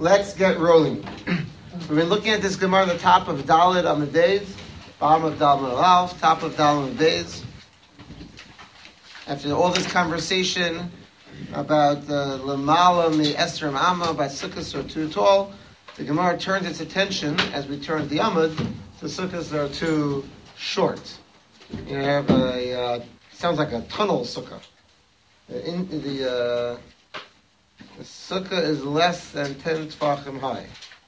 let's get rolling. We've been looking at this Gemara, the top of Dalet Amud Beis, bottom of Dalet Amud Aleph, top of Dalet Amud Beis. After all this conversation about Lamala Mi Esrim Amma, about sukkahs that are too tall, the Gemara turns its attention, as we turn the Amud, to sukkahs that are too short. You have sounds like a tunnel sukkah. The sukkah is less than 10 tfachim high.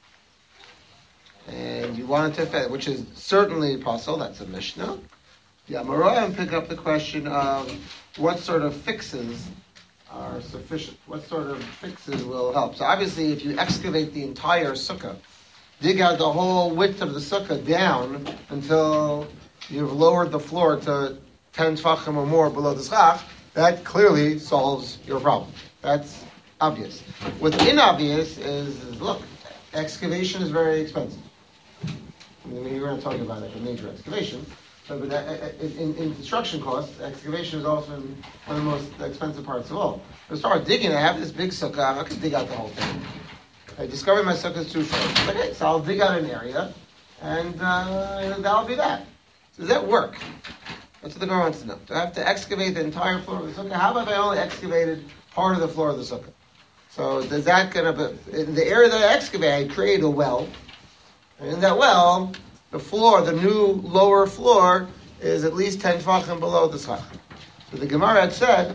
And you want it to fit, which is certainly possible. That's a Mishnah. The Amoraim pick up the question of what sort of fixes are sufficient. What sort of fixes will help? So obviously, if you excavate the entire sukkah, dig out the whole width of the sukkah down until you've lowered the floor to 10 tfachim or more below the schach, that clearly solves your problem. That's obvious. What's inobvious is look, excavation is very expensive. I mean, we're going to talk about a major excavation, but in construction costs, excavation is often one of the most expensive parts of all. To start digging, I have this big sukkah, I can dig out the whole thing. I discovered my sukkah is too short. Okay, so I'll dig out an area, and that'll be that. So does that work? That's what the Gemara wants to know. Do I have to excavate the entire floor of the sukkah? How about if I only excavated part of the floor of the sukkah? So is that going to be, in the area that I excavate, I create a well. And in that well, the floor, the new lower floor, is at least 10 tfachim below the schach. So the Gemara had said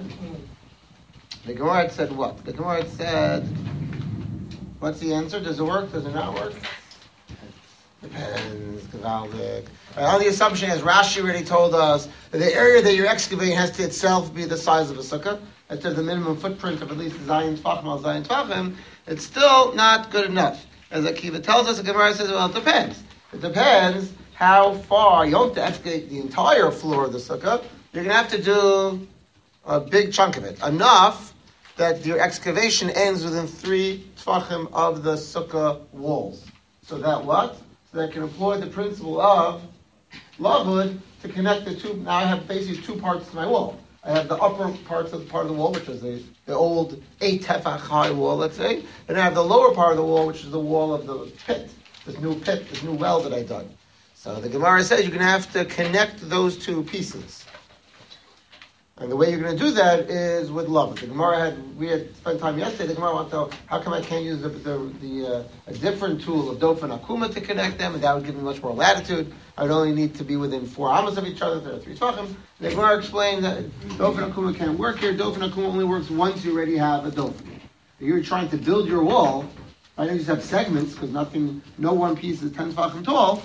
what? The Gemara had said, what's the answer? Does it work? Does it not work? Depends. Gewaldig. On the assumption, as Rashi already told us, that the area that you're excavating has to itself be the size of a sukkah, as to the minimum footprint of at least Zayin Tfachim al Zayin Tfachim, it's still not good enough. As Akiva tells us, the Gemara says, well, it depends. It depends how far. You don't have to excavate the entire floor of the sukkah. You're going to have to do a big chunk of it. Enough that your excavation ends within 3 tfachim of the sukkah walls. So that what? So that I can employ the principle of lavud to connect the two. Now I have basically 2 parts to my wall. I have the upper part of the wall, which is the old 8 tefach high wall, let's say, and I have the lower part of the wall, which is the wall of the pit, this new well that I dug. So the Gemara says you're going to have to connect those 2 pieces. And the way you're going to do that is with love. We had spent time yesterday. The Gemara wanted to know how come I can't use a different tool of dof and akuma to connect them, and that would give me much more latitude. I would only need to be within 4 amos of each other. There are 3 tefachim. The Gemara explained that dof and akuma can't work here. Dof and akuma only works once you already have a dof. If you're trying to build your wall, I don't just have segments because no one piece is 10 tefachim tall.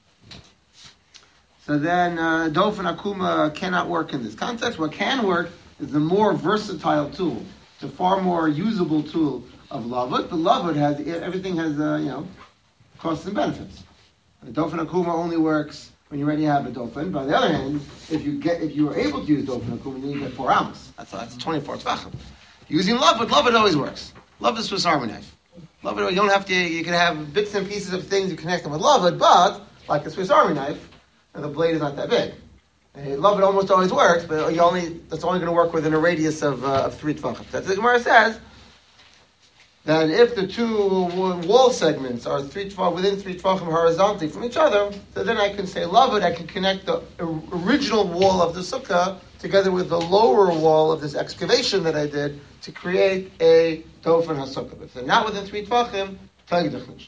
So then, dof and akuma cannot work in this context. What can work is the more versatile tool, the far more usable tool of lavud. The lavud everything has costs and benefits. The dof and akuma only works when you already have a dofen. But on the other hand, if you are able to use dof and akuma, then you get 4 amos. That's 24 tefachim. Using lavud always works. Lavud is Swiss Army knife. Lavud, you don't have to. You can have bits and pieces of things you connect them with lavud, but like a Swiss Army knife. And the blade is not that big. Lavud almost always works, but that's only going to work within a radius of 3 tefachim. That's the Gemara says that if the 2 wall segments are within 3 tefachim horizontally from each other, so then I can say lavud. I can connect the original wall of the sukkah together with the lower wall of this excavation that I did to create a dofen hasukkah. But if they're not within 3 tefachim, tagidachnish.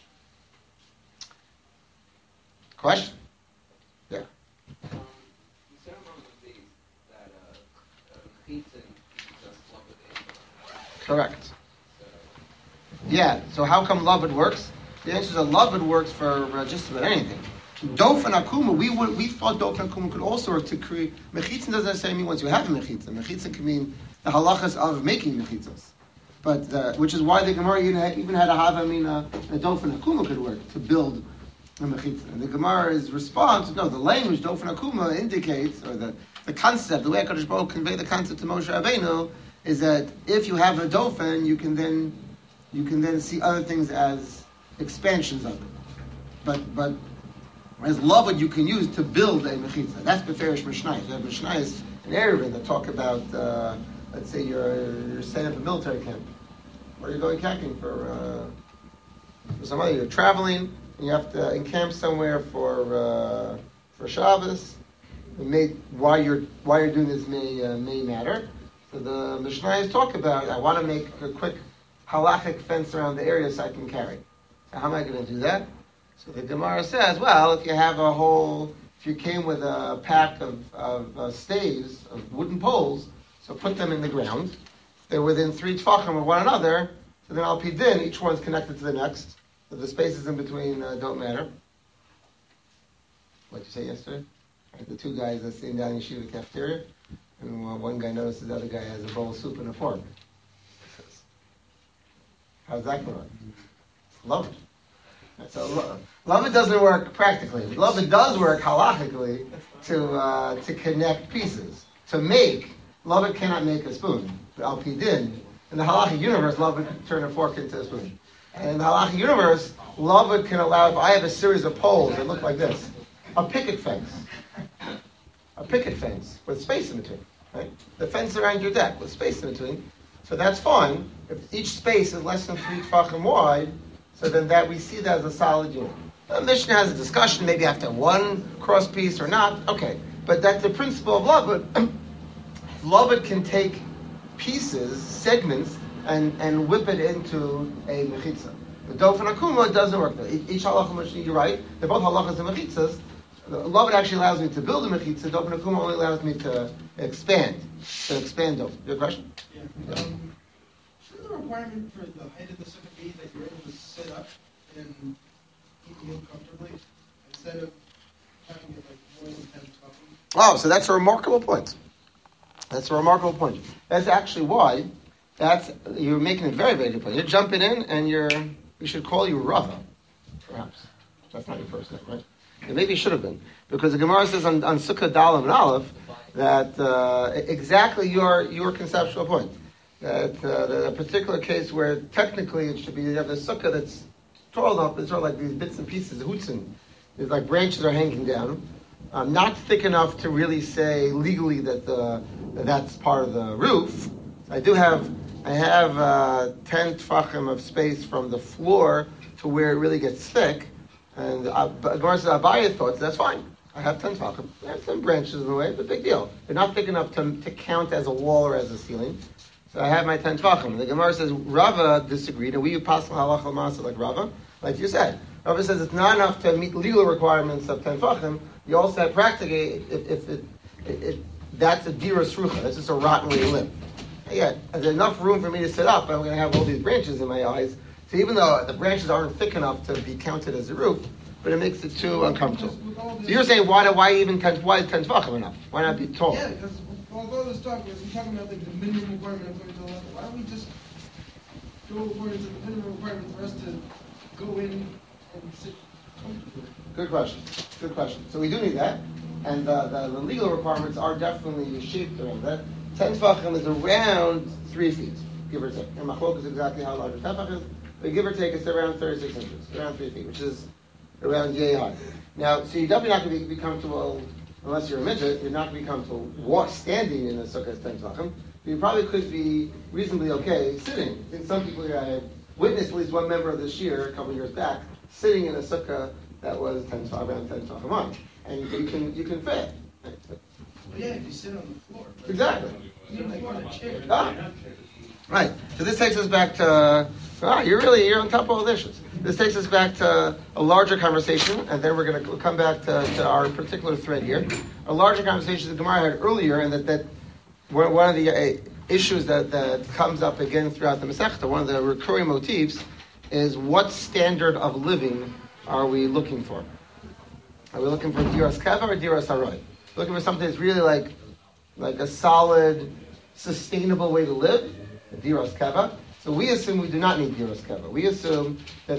Question. Correct. Yeah, so how come lavud works? The answer is that lavud works for just about anything. Dof and akuma, we thought dof and akuma could also work to create. Mechitzin doesn't necessarily mean once you have a mechitzin. Mechitzin can mean the halachas of making mechitzas. But which is why the Gemara even had a havamina, a dof and akuma could work to build a mechitzin. And the Gemara's response, no, the language dof and akuma indicates, or the concept, the way HaKadosh Baruch Hu conveyed the concept to Moshe Rabbeinu, is that if you have a dofen, you can then see other things as expansions of it. But as lavud you can use to build a mechitza. That's beferish mishnayos. You have mishnayos in Eruvin that talk about, let's say you're setting up a military camp, or you're going camping for So somebody you're traveling, and you have to encamp somewhere for Shabbos. Why you're doing this may matter. So the Mishnayos talk about, I want to make a quick halachic fence around the area so I can carry. So how am I going to do that? So the Gemara says, well, if you came with a pack of staves, of wooden poles, so put them in the ground. They're within 3 tefachim of one another, so then al pi din, each one's connected to the next. So the spaces in between don't matter. What did you say yesterday? Right, the 2 guys that sitting down in Yeshiva cafeteria, and one guy notices the other guy has a bowl of soup and a fork. How's that going? Love it. So love it doesn't work practically. Love it does work halachically to connect pieces. To make, love it cannot make a spoon. Al pi din. In the halachic universe, love it can turn a fork into a spoon. And in the halachic universe, love it can allow, if I have a series of poles that look like this, a picket fence. A picket fence with space in between. Right? The fence around your deck with space in between. So that's fine. If each space is less than 3 tefachim wide, so then that we see that as a solid unit. The Mishnah has a discussion, maybe after one cross piece or not. Okay. But that's the principle of Lavid. Lavid can take pieces, segments, and whip it into a mechitza. The Dof and Akuma doesn't work. Each halacha Mishnah, you're right. They're both halachas and mechitzas. Lavid actually allows me to build a mechitza. Dof and Akuma only allows me to expand. To expand Dof. Your question? Yeah. Should the requirement for the height of the sukkah be that you're able to sit up and eat the meal comfortably instead of having it like more than 10 tefachim? Oh, so that's a remarkable point. That's a remarkable point. That's actually why you're making a very, very good point. You're jumping in and we should call you Rava, perhaps. That's not your first name, right? And maybe it should have been. Because the Gemara says on Sukkah Dalam and Aleph that exactly your conceptual point. That a particular case where technically it should be, you have a sukkah that's tall enough, it's sort of like these bits and pieces, hutzin. There's like branches are hanging down. Not thick enough to really say legally that that's part of the roof. I have 10 tefachim of space from the floor to where it really gets thick. And Gemara says, Abaye thought, that's fine. I have 10 tefachim. I have some branches in the way, but big deal. They're not thick enough to count as a wall or as a ceiling. So I have my 10 tefachim. The Gemara says, Rava disagreed, and we pass halacha l'maaseh like Rava, like you said. Rava says it's not enough to meet legal requirements of 10 tefachim. You also have practically, if that's a dira srucha, that's just a rotten way to live. Yeah, there's enough room for me to sit up, I'm going to have all these branches in my eyes. So even though the branches aren't thick enough to be counted as a roof, but it makes it too uncomfortable. So you're saying why is 10 tefachim enough? Why not be tall? Yeah, because all this talk was talking about like the minimum requirement according to the law. Why don't we just go according to the minimum requirement for us to go in and sit comfortably? Good question. So we do need that, and the legal requirements are definitely shaped around that. 10 tefachim is around 3 feet, give or take. And machlok is exactly how large a tefach is, but give or take it's around 36 inches, around 3 feet, which is around yay high. Now, so you're definitely not going to be comfortable, unless you're a midget, you're not going to be comfortable standing in a sukkah as 10 tefachim. You probably could be reasonably okay sitting. I think some people here, I had witnessed at least one member of this year, a couple of years back, sitting in a sukkah that was around 10 tefachim wide. And you can fit. Well, yeah, if you sit on the floor. Exactly. You need like on a chair. Right. So this takes us back to, you're on top of all the issues. This takes us back to a larger conversation, and then we're going to come back to our particular thread here. A larger conversation that Gemara had earlier, and that one of the issues that comes up again throughout the Masechta, one of the recurring motifs, is what standard of living are we looking for? Are we looking for diras keva or diras haroy? Looking for something that's really like a solid, sustainable way to live, diras keva. So we assume we do not need diras keva. We assume that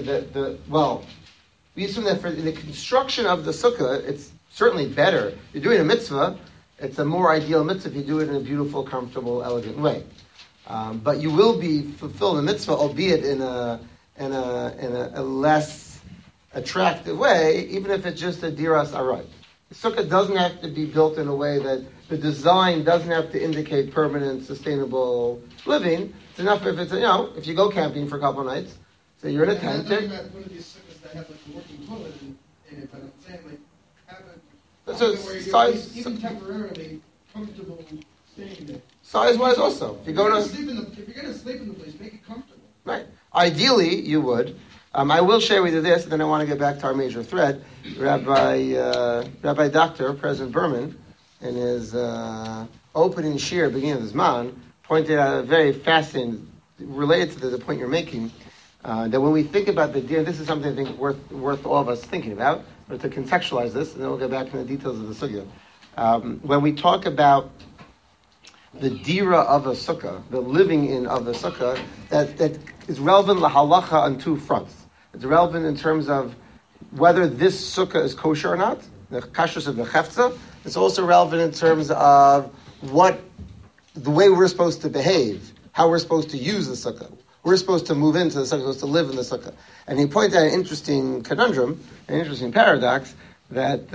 for in the construction of the sukkah, it's certainly better. You're doing a mitzvah, it's a more ideal mitzvah if you do it in a beautiful, comfortable, elegant way. But you will be fulfilling the mitzvah, albeit in a less attractive way, even if it's just a diras aray. The sukkah doesn't have to be built in a way that the design doesn't have to indicate permanent, sustainable living. It's enough if it's, if you go camping for a couple of nights, So you're in a I'm tent. not talking about one of these sukkahs that have like a working toilet in it, but I'm saying like have a So where you're size, even temporarily comfortable staying there. size-wise also. If you go to if you're gonna sleep in the place, make it comfortable. right. Ideally, you would. I will share with you this, and then I want to get back to our major thread. Rabbi Dr. President Berman, in his opening shir, beginning of his man, pointed out a very fascinating, related to the point you're making, that when we think about the deer, this is something I think worth all of us thinking about, but to contextualize this, and then we'll get back to the details of the sugya. When we talk about the dira of a sukkah, the living in of a sukkah, that is relevant lahalacha on two fronts. It's relevant in terms of whether this sukkah is kosher or not, the kashrus of the chefza. It's also relevant in terms of the way we're supposed to behave, how we're supposed to use the sukkah. We're supposed to move into the sukkah, supposed to live in the sukkah. And he pointed out an interesting conundrum, an interesting paradox, that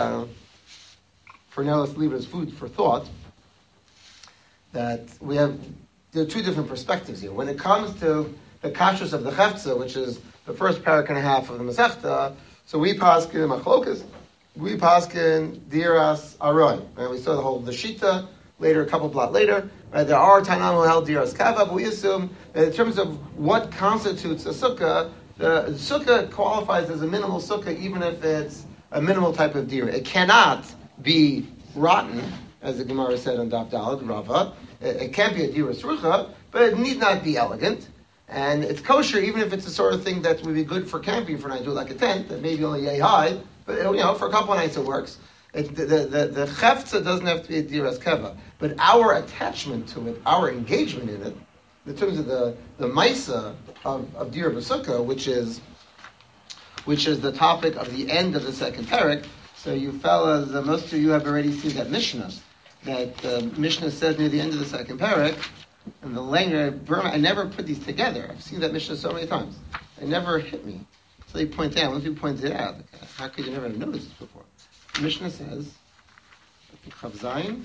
for now let's leave it as food for thought, that there are two different perspectives here. When it comes to the kashrus of the chefza, which is the first parak and a half of the Masechta, so we paskin machlokas, we paskin diras aroy. Right? We saw the shita later, a couple blot later. Right? There are Tanam who held diras kava, but we assume that in terms of what constitutes a sukkah, the sukkah qualifies as a minimal sukkah, even if it's a minimal type of dira. It cannot be rotten, as the Gemara said on Daf Daled, Rava. It can't be a diras rucha, but it need not be elegant. And it's kosher, even if it's the sort of thing that would be good for camping for a night, do it like a tent, that maybe only yay high, but for a couple of nights it works. The chefza doesn't have to be a diras keva, but our attachment to it, our engagement in it, in terms of the maisa of dir b'sukkah, which is the topic of the end of the second parak. So you fellas, most of you have already seen that Mishnah. That Mishnah says near the end of the second parak, and the Langer Burma, I never put these together. I've seen that Mishnah so many times. It never hit me. So they point out, once you point it out, how could you never have noticed this before? The Mishnah says, Chav Zayin,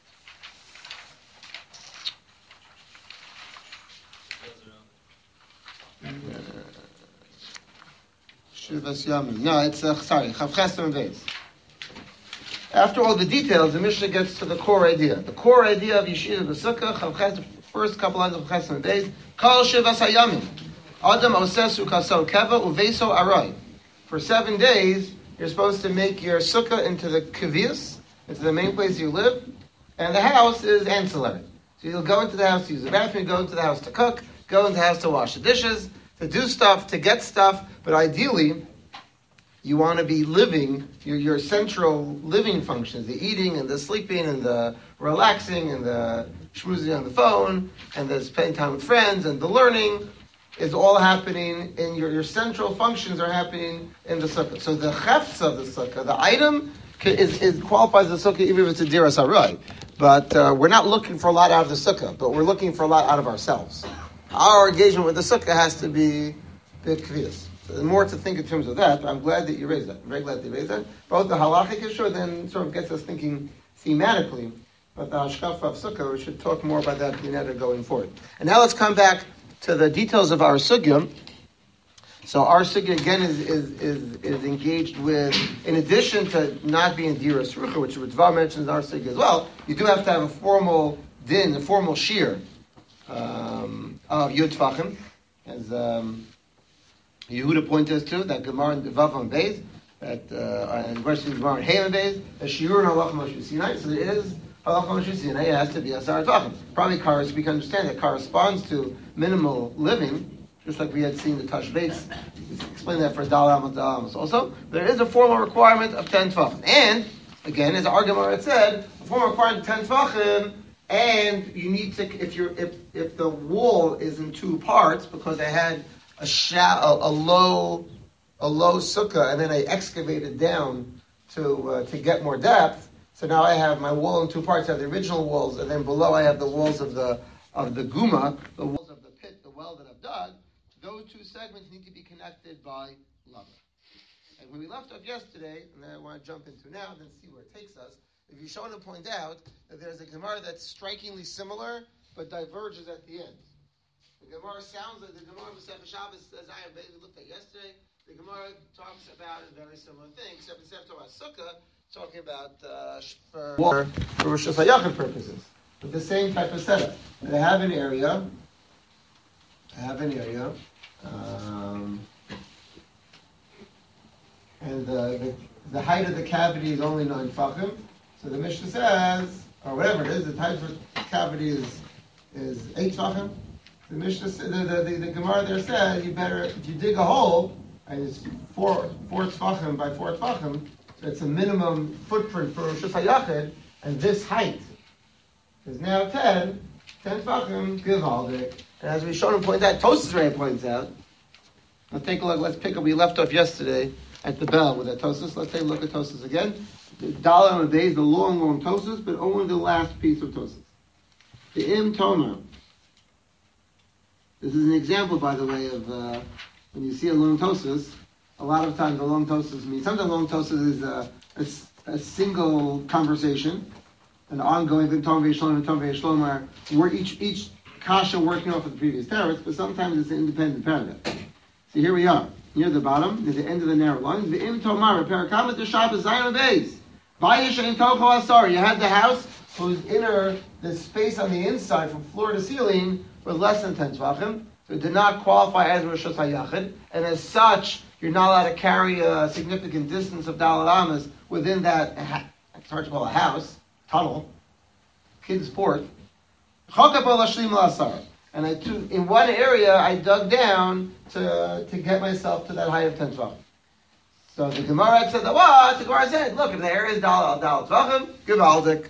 Shivas Yamin. No, it's, Chav Chesed Beis. After all the details, the Mishnah gets to the core idea. The core idea of Yeshua B'Sukkah, Chav Chesed, first couple lines of Chesed Beis, Kol Shivas Hayamim, Adam Osesu Kasol Keva Uveso Aroy. For 7 days, you're supposed to make your sukkah into the kivius, into the main place you live, and the house is ancillary. So you'll go into the house to use the bathroom, go into the house to cook, go into the house to wash the dishes, to do stuff, to get stuff, but ideally, you want to be living, your central living functions, the eating and the sleeping and the relaxing and the schmoozing on the phone and the spending time with friends and the learning is all happening in your central functions are happening in the sukkah. So the chefs of the sukkah, the item is qualifies as a sukkah even if it's a diras harai. But we're not looking for a lot out of the sukkah, but we're looking for a lot out of ourselves. Our engagement with the sukkah has to be big kvias. So more to think in terms of that, but I'm glad that you raised that. I'm very glad that you raised that. Both the halachic issue then sort of gets us thinking thematically, but the hashkafa of sukkah, we should talk more about that going forward. And now let's come back to the details of our sugya. So our sugya again is engaged with, in addition to not being diras rucha, which Ritva mentions in our sugya as well, you do have to have a formal din, a formal shir of Yud Tvachim, as Yehuda pointed us to, that Gemara in Vav on Beis, that and the question Gemara in Hey on Beis, that Shiur and Halacha Moshe Sinai. So there is Halacha Moshe Sinai. It has to be Asar Tvachim. Probably we can understand that corresponds to minimal living, just like we had seen the Tash Beis. Explain that for Dal Amos also. There is a formal requirement of 10 Tvachim, and again, as our Gemara said, a formal requirement of 10 Tvachim. And you need to, if the wall is in two parts, because I had a low sukkah, and then I excavated down to get more depth. So now I have my wall in two parts. I have the original walls, and then below I have the walls of the guma, the walls of the pit, the well that I've dug. Those two segments need to be connected by lava. And when we left off yesterday, and then I want to jump into now, then see where it takes us. If you want to point out that there's a Gemara that's strikingly similar, but diverges at the end. The Gemara sounds like the Gemara Masechah Shabbos, as I basically looked at yesterday. The Gemara talks about a very similar thing, except instead of talking about Sukkah, talking about for Rosh Hashanah purposes, with the same type of setup. They have an area. And the height of the cavity is only 9 tefachim. So the Mishnah says, or whatever it is, the height of the cavity is 8 tefachim. The Mishnah, the Gemara there says, you better, if you dig a hole, and it's 4 tefachim by 4 tefachim, so it's a minimum footprint for Rosh Hashanah, and this height is now 10 tefachim, givaldik. And as we showed and pointed out, Tosas already points out. Let's take a look. Let's pick up. We left off yesterday at the bell with that Tosas. Let's take a look at Tosas again. The Dalar and the Beis, the long Tosas, but only the last piece of Tosas. The Im Tomer. This is an example, by the way, of when you see a long Tosas. A lot of times, the long Tosas means sometimes long Tosas is a single conversation, an ongoing thing. Tom Ve'Shlom and Tom Ve'Shlom are where each kasha working off of the previous paragraphs, but sometimes it's an independent paragraph. So here we are, near the bottom, near the end of the narrow lines. V'im tomar, parakamat Shabbos Zayin Beis. Vayishain tocho asar. You had the house whose the space on the inside from floor to ceiling was less than 10 tvachim. So it did not qualify as Rosh Hashanah, and as such, you're not allowed to carry a significant distance of Daled Amas within that. It's hard to call a house, tunnel, kid's port. And in one area, I dug down to get myself to that height of 10 tvachim. So the Gemara said, what? The Gemara said, look, if the area is Dal tvachim, givaldik.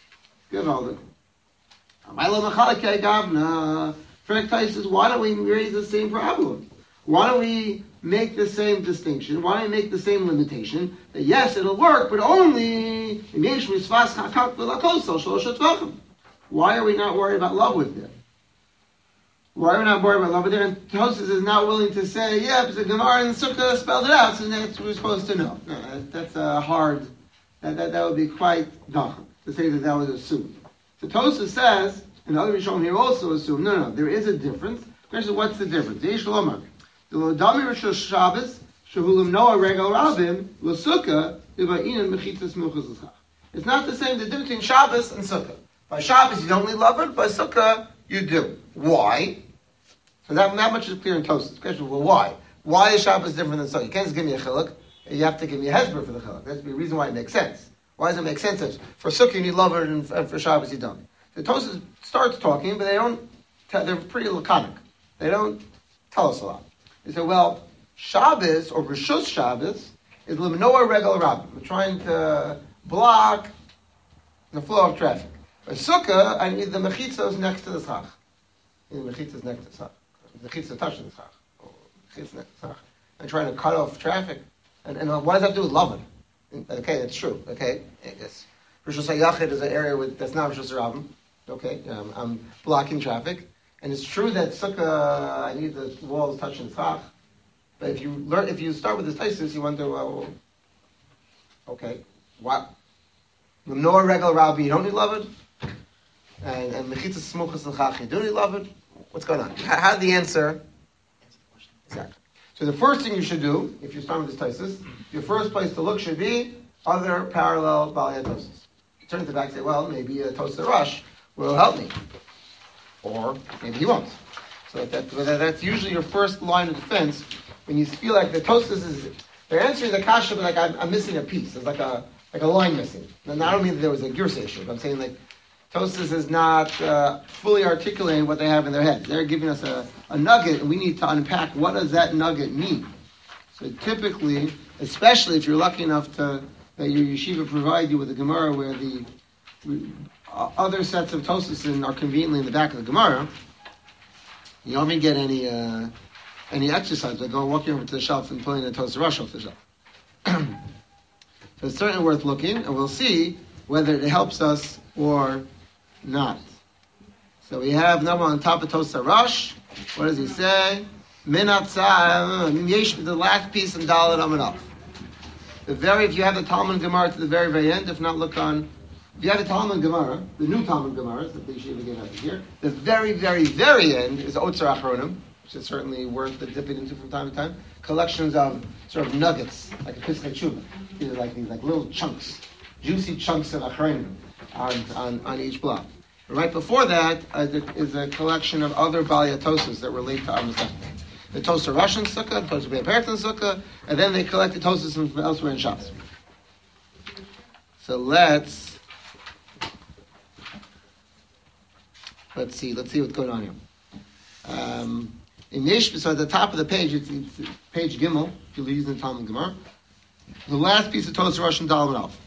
Frank Tice says, why don't we raise the same problem? Why don't we make the same distinction? Why don't we make the same limitation? That yes, it'll work, but only why are we not worried about love with them? Why are we not worried about love with them? And Tosas is not willing to say, yeah, because the Gemara and the Sukkah spelled it out, so that's what we're supposed to know. No, that's a hard, that would be quite dumb to say that was assumed. So Tosas says, and the other Rishonim here also assume, no, there is a difference. The question is, what's the difference? It's not the same, the difference between Shabbos and Sukkah. By Shabbos you don't need Lavan, by Sukkah you do. Why? So that much is clear in Tosas. The question is, well, why? Why is Shabbos different than Sukkah? You can't just give me a chiluk, you have to give me a hesber for the chiluk. That's the reason why it makes sense. Why does it make sense that for Sukkah you need Lavan and for Shabbos you don't? The Tosas starts talking, but they're pretty laconic. They don't tell us a lot. They say, well, Shabbos, or Rishus Shabbos, is Limnoa Regel Rabbim. We're trying to block the flow of traffic. By Sukkah, I need the mechitzos next to the schach. The mechitzos next to the schach. The mechitzos touching the schach. Mechitzos next to the schach. I'm trying to cut off traffic. And what does that have to do with Lavan? Okay, that's true. Okay, yes. Rosh Hashanah is an area that's not Rosh Hashanah. Okay, I'm blocking traffic. And it's true that Sukkah, I need the walls touching the schach. But if you start with this thesis, you wonder, well, okay, what? Limnoa Regel Rabbi, you don't need Lavan? And Mechitzas Smuchas L'chach, you do need Lavan? What's going on? How did the answer? Exactly. So the first thing you should do, if you start with this thesis, your first place to look should be other parallel Balei Tosas. You turn to the back and say, well, maybe a Tosas Rush will help me. Or maybe he won't. So that's usually your first line of defense when you feel like the Tosas they're answering the kasha, but like I'm missing a piece. There's like a line missing. And I don't mean that there was a Girsa issue, but I'm saying like Tosas is not fully articulating what they have in their head. They're giving us a nugget, and we need to unpack what does that nugget mean. So typically, especially if you're lucky enough that your yeshiva provide you with a Gemara where the other sets of Tosas are conveniently in the back of the Gemara, you don't even get any exercise. Like go walking over to the shelf and pulling a Tosas Rush off the shelf. So it's certainly worth looking, and we'll see whether it helps us or not. So we have number on top of Tosas Rush. What does he say? The last piece in Dalet Amud Aleph. If you have the Talmud Gemara to the very, very end, if not, look on If you have a Talmud Gemara, the new Talmud Gemara that the Yeshiva gave out this year, the very, very, very end is Otzar Achronim, which is certainly worth the dipping into from time to time. Collections of sort of nuggets, like a Pischei Tshuva. These are like little chunks, juicy chunks of Achronim on each block. Right before that is a collection of other Balei Tosas that relate to our Masechta. The Tosa Russian Sukkah, the Tosa Be'er Peretzin Sukkah, and then they collected Tosas from elsewhere in Shabbos. So let's see what's going on here. So at the top of the page, it's page Gimel, if you're using the Talmud Gemara. The last piece of Tosa Russian Dalman Alf.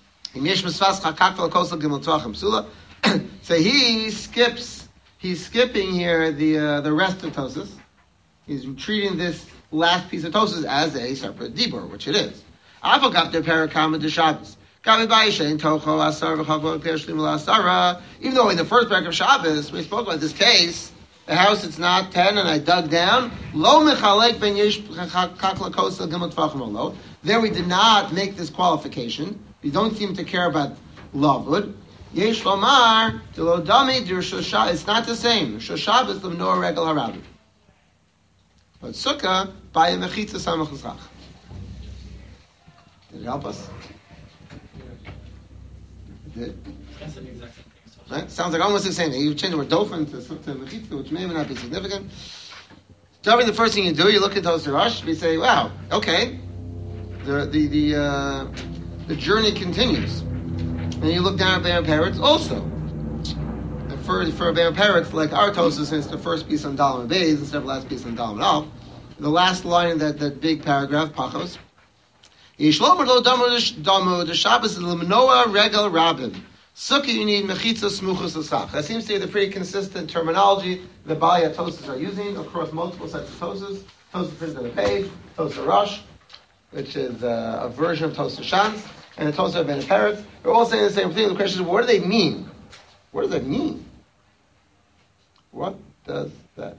So he's skipping here the rest of Tosas. He's treating this last piece of Tosas as a separate dibur, which it is. Even though in the first parak of Shabbos we spoke about this case, the house it's not 10 and I dug down. There we did not make this qualification. We don't seem to care about lavud. It's not the same. Shabbos l'mnor regel harabi. But sukkah by a mechitza samach l'zrach. Did it help us? That's the exact same thing. Right? Sounds like almost the same thing. You change the word dofen to mechitza, which may or may not be significant. Starting the first thing you do, you look at Tosar Rush, you say, wow, okay. The journey continues. And you look down at Be'er Peretz also. And for Be'er Peretz, like our Tosas, it's the first piece on Dalam Beis instead of the last piece on Dalam Al. The last line in that big paragraph, Pachos. Yishlomer lo damu the Shabbos l'mnoa regel rabim. Sukkah you need mechitza smuchus l'sach. That seems to be the pretty consistent terminology the Balei Tosas are using across multiple sets of Tosas. Tosas printed on the page, Tosar Rosh, which is a version of Tosar Shantz, and the Tosar Ben Peretz. They're all saying the same thing. The question is, what do they mean? What does that mean? What does that mean?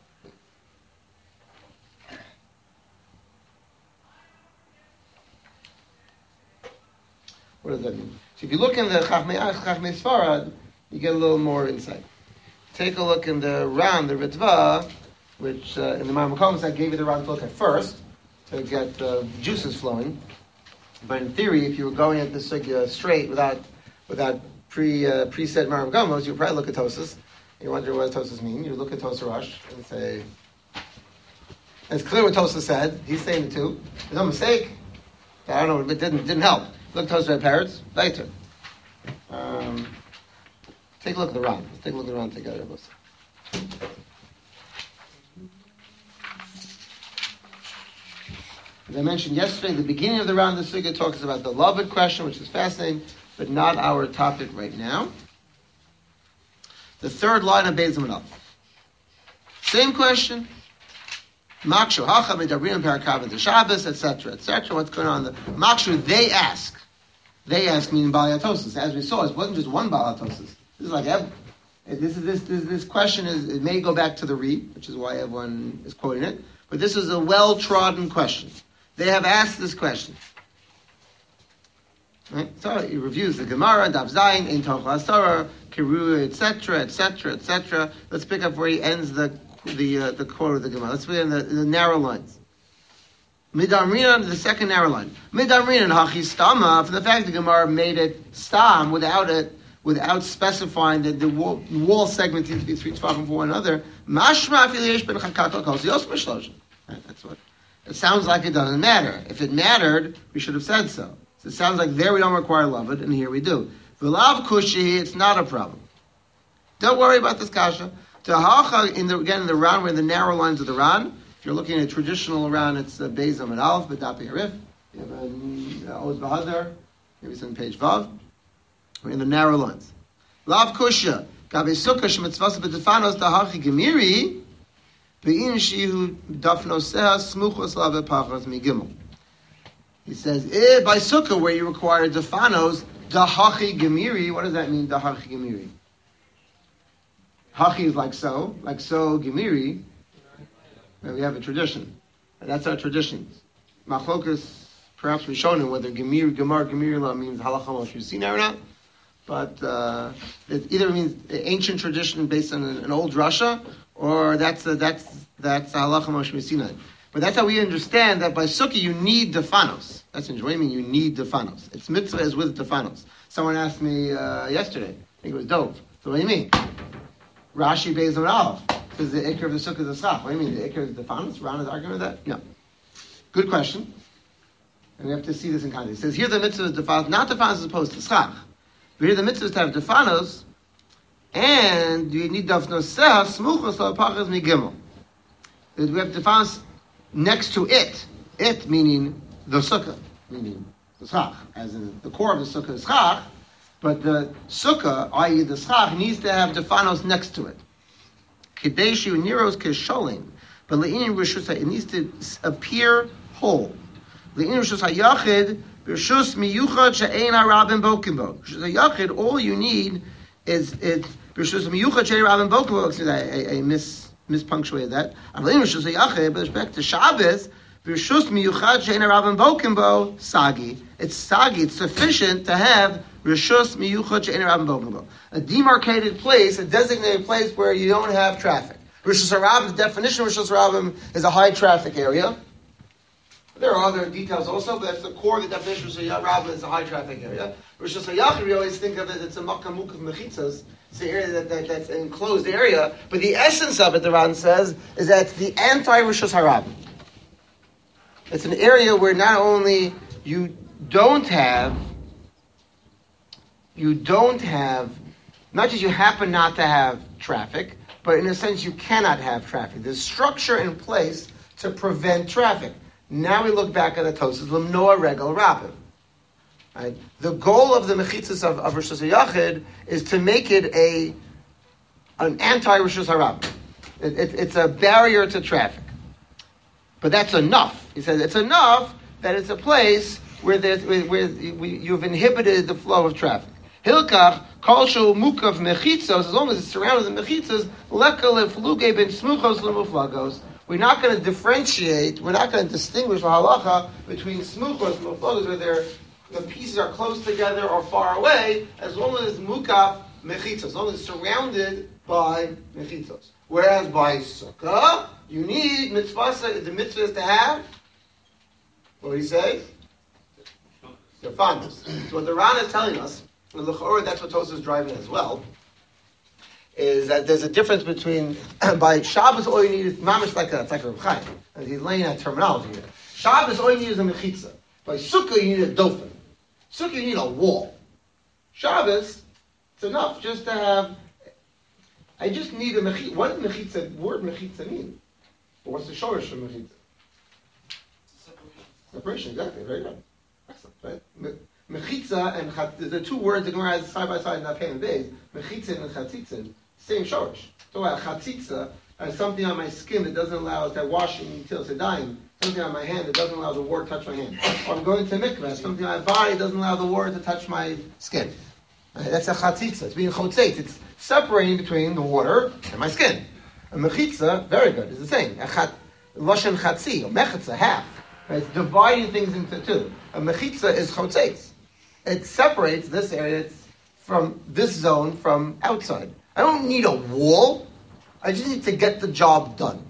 What does that mean? So if you look in the Chachmei Sfarad, you get a little more insight. Take a look in the Ran, the Ritva, which in the Maimon Komis I gave you the Ran to look at first to get juices flowing. But in theory, if you were going at this straight without preset Maimon Komis, you'd probably look at Tosas. You wonder what does Tosas mean. You look at Tosar Rosh and say, it's clear what Tosas said. He's saying it too. There's no mistake. I don't know. It didn't help. Look at Tosar Peretz later. Take a look at the Ran. Let's take a look at the Ran together. As I mentioned yesterday, the beginning of the Ran, the Sugya talks about the Lavid question, which is fascinating, but not our topic right now. The third line of Beis Amud. Same question. Makshu hacha medabrim parakav the Shabbos, etc., etc. What's going on? The Makshu, they ask. They ask meaning Balei Tosas. As we saw, it wasn't just one Balei Tosas. This is like this question is, it may go back to the Re, which is why everyone is quoting it, but this is a well-trodden question. They have asked this question. Right? So he reviews the Gemara, Daf Zayin, Ein Toch Asara, Kiru, etc., etc., etc. Let's pick up where he ends the quote of the Gemara. Let's begin in the narrow lines. Midamrinan, the second narrow line. Midamrinan hachi stama, from the fact the Gemara made it stam without specifying that the wall segments need to be 3 tefachim for one another. Mashma afiliyesh ben chakakal kol ziyos b'shloshim. That's what. It sounds like it doesn't matter. If it mattered, we should have said so. So it sounds like there we don't require lavud, and here we do. V'lav kushi, it's not a problem. Don't worry about this kasha. Tahacha in the Ran, we're in the narrow lines of the Ran. If you're looking at a traditional Ran, it's Beis Amud Aleph, B'daf Yarif. You have Oz Bahadar, maybe it's on page Vav. We're in the narrow lines. Lav kushya, gabe sukkah shemitzvasa b'defanos tahachi gemiri, be'in shihu dafnoseh smuchos lave pachas migimel. He says, by sukkah where you require defanos, dahachi gemiri, what does that mean, dahachi gemiri? Hachi is like so gemiri. We have a tradition. And that's our tradition. Machlokas, perhaps we shown him whether gemar gemiri la means halacha moshe or not. but it either means ancient tradition based on an old Russia, or that's halacha Moshe Sinai. But that's how we understand that by sukkah you need defanos. That's what do you mean you need defanos? It's mitzvah is with defanos. Someone asked me yesterday, I think it was Dove. So what do you mean? Rashi Beis on Aleph. Because the ikar of the sukkah is a schach. What do you mean? The ikar is defanos? Ron is arguing with that? No. Good question. And we have to see this in context. It says here the mitzvah is defanos, not defanos as opposed to schach. But here the mitzvah is to have defanos, and you need dafnoseh, smuchos l'apachas migimel. We have defanos next to it. It meaning the sukkah, meaning the schach. As in the core of the sukkah is schach, but the sukkah, i.e. the schach, needs to have defanos next to it. Kedeshu niros kesholim. But le'inin rishus, it needs to appear whole. Le'inin rishus hayachid, b'rishus miyuchad she'ein harabim bokim bo. Rishus hayachid, all you need is b'rishus miyuchad she'ein harabim bokim bo. I mispunctuated that. Le'inin rishus hayachid, with respect to Shabbos, b'rishus miyuchad she'ein harabim bokim bo, sagi. It's sagi, it's sufficient to have rishus miyuchad she'ein harabim bokim bo. A demarcated place, a designated place where you don't have traffic. Rishus harabim, the definition of Rishus harabim is a high traffic area. There are other details also, but that's the core of the definition of Rishus harabim is a high traffic area. Rishus hayachid, we always think of it, it's a makamuk of mechitzas. It's the area that's an enclosed area. But the essence of it, the Ran says, is that it's the anti-Rishus harabim. It's an area where not only you don't have, not just you happen not to have traffic, but in a sense you cannot have traffic. There's structure in place to prevent traffic. Now we look back at the Tosas, Lemnoa Regel Rabim. Right? The goal of the mechitzas of Rishus HaYachid is to make it an anti-Rishus HaRabim. It's a barrier to traffic. But that's enough. He says it's enough that it's a place where you've inhibited the flow of traffic. Hilkach, Kolshu Mukav Mechitzos, as long as it's surrounded with Mechitzos, Lekal Fluge Ben Smuchos Lemuflagos. We're not going to differentiate, we're not going to distinguish the halacha between Smuchos and Muflagos, whether the pieces are close together or far away, as long as it's Mukav Mechitzos, as long as it's surrounded by Mechitzos. Whereas by Sukkah, you need the mitzvah is to have, what do you say? Defanos. So what the Ran is telling us, and l'chorah, that's what Tosas is driving as well, is that there's a difference between, by Shabbos, all you need is, mamish like a Reb Chaim, and he's laying out terminology here. Shabbos, all you need is a mechitza. By Sukkah, you need a dofen. Sukkah, you need a wall. Shabbos, it's enough just to have, I just need a mechitza. What does mechitza, word mechitza mean? Or what's the shorish of mechitza? Separation, exactly, very good. Excellent, right? Mechitza and the two words that Gemara has side by side in that and Beis, mechitzin and chatzitzin, same shorish. So chatzitza is something on my skin that doesn't allow us to washing until it's dying. Something on my hand that doesn't allow the water to touch my hand. Or I'm going to mikveh, something on my body doesn't allow the water to touch my skin. That's a chatzitza. It's being chotzeit. It's separating between the water and my skin. A mechitza, very good, is the same. Loshen chatzi, or mechitza, half. It's dividing things into two. A mechitza is chotzeit. It separates this area from this zone from outside. I don't need a wall. I just need to get the job done.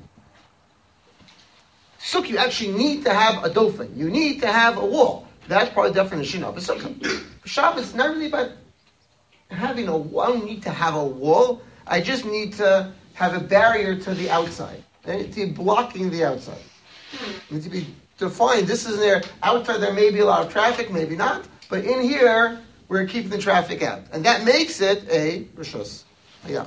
Sukkah, you actually need to have a dofen. You need to have a wall. That's part of the definition of a sukkah. Shabbos is not really about having a wall. I don't need to have a wall. I just need to have a barrier to the outside. I need to be blocking the outside. I need to be defined. This is there. Outside there may be a lot of traffic, maybe not. But in here, we're keeping the traffic out. And that makes it a Rishus HaYachid.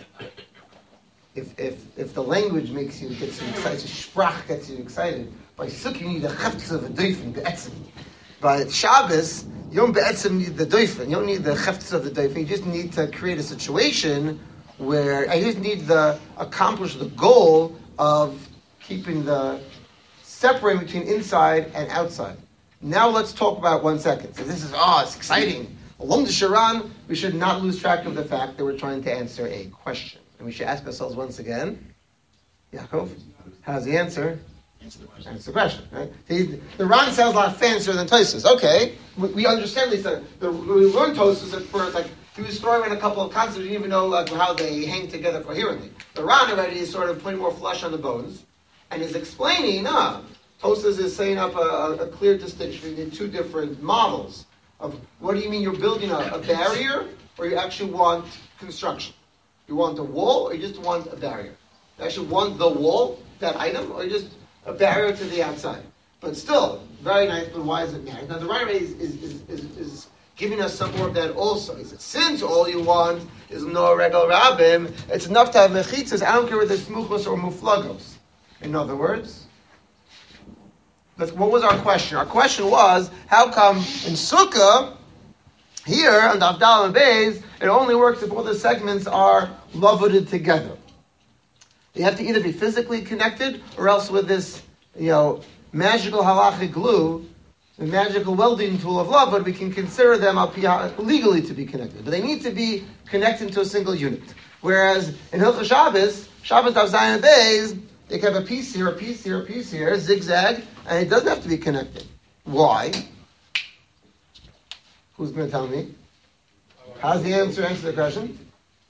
If the language gets you excited, Sprach gets you excited, by Sukkah you need a Chefetz of a Doifen, Be'etzim. By Shabbos, you don't Be'etzim need the Doifen, you don't need the Chefetz of the Doifen, you just need to create a situation where I just need to accomplish the goal of keeping the separating between inside and outside. Now let's talk about 1 second. So this is, it's exciting. Along the Sharan, we should not lose track of the fact that we're trying to answer a question. And we should ask ourselves once again, Yaakov, how's the answer? Answer the question, right? The Ran sounds a lot fancier than Tosfos. Okay, we understand these things. We learned Tosfos at first, like he was throwing in a couple of concepts. We didn't even know like how they hang together coherently. The Ran already is sort of putting more flesh on the bones, and is explaining. Tosfos is setting up a clear distinction between two different models of what do you mean you're building a barrier, or you actually want construction. You want a wall, or you just want a barrier. You actually want the wall, that item, or just a barrier to the outside. But still, very nice, but why is it married? Now the Rambam is giving us some more of that also. He says, since all you want is no regal rabim, it's enough to have mechitzas. I don't care whether it's smuchos or muflagos. In other words, what was our question? Our question was, how come in Sukkah, here on the Avdal and Beis, it only works if all the segments are lavuded together? They have to either be physically connected, or else with this, magical halachic glue, the magical welding tool of lavud, we can consider them legally to be connected. But they need to be connected to a single unit. Whereas in Hilchos Shabbos Daf Zayin and Beis, they can have a piece here, a piece here, a piece here, zigzag, and it doesn't have to be connected. Why? Who's going to tell me? How's the answer the question?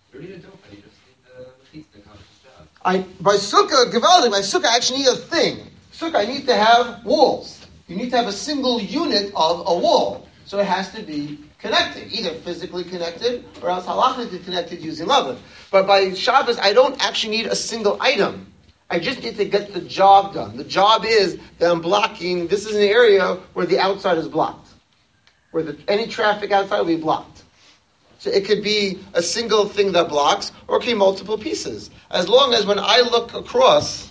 By Sukkah, I actually need a thing. Sukkah, I need to have walls. You need to have a single unit of a wall. So it has to be connected, either physically connected or else halachically connected using lavud. But by Shabbos, I don't actually need a single item. I just need to get the job done. The job is that I'm blocking, this is an area where the outside is blocked. Where any traffic outside will be blocked. So it could be a single thing that blocks, or it could be multiple pieces. As long as when I look across,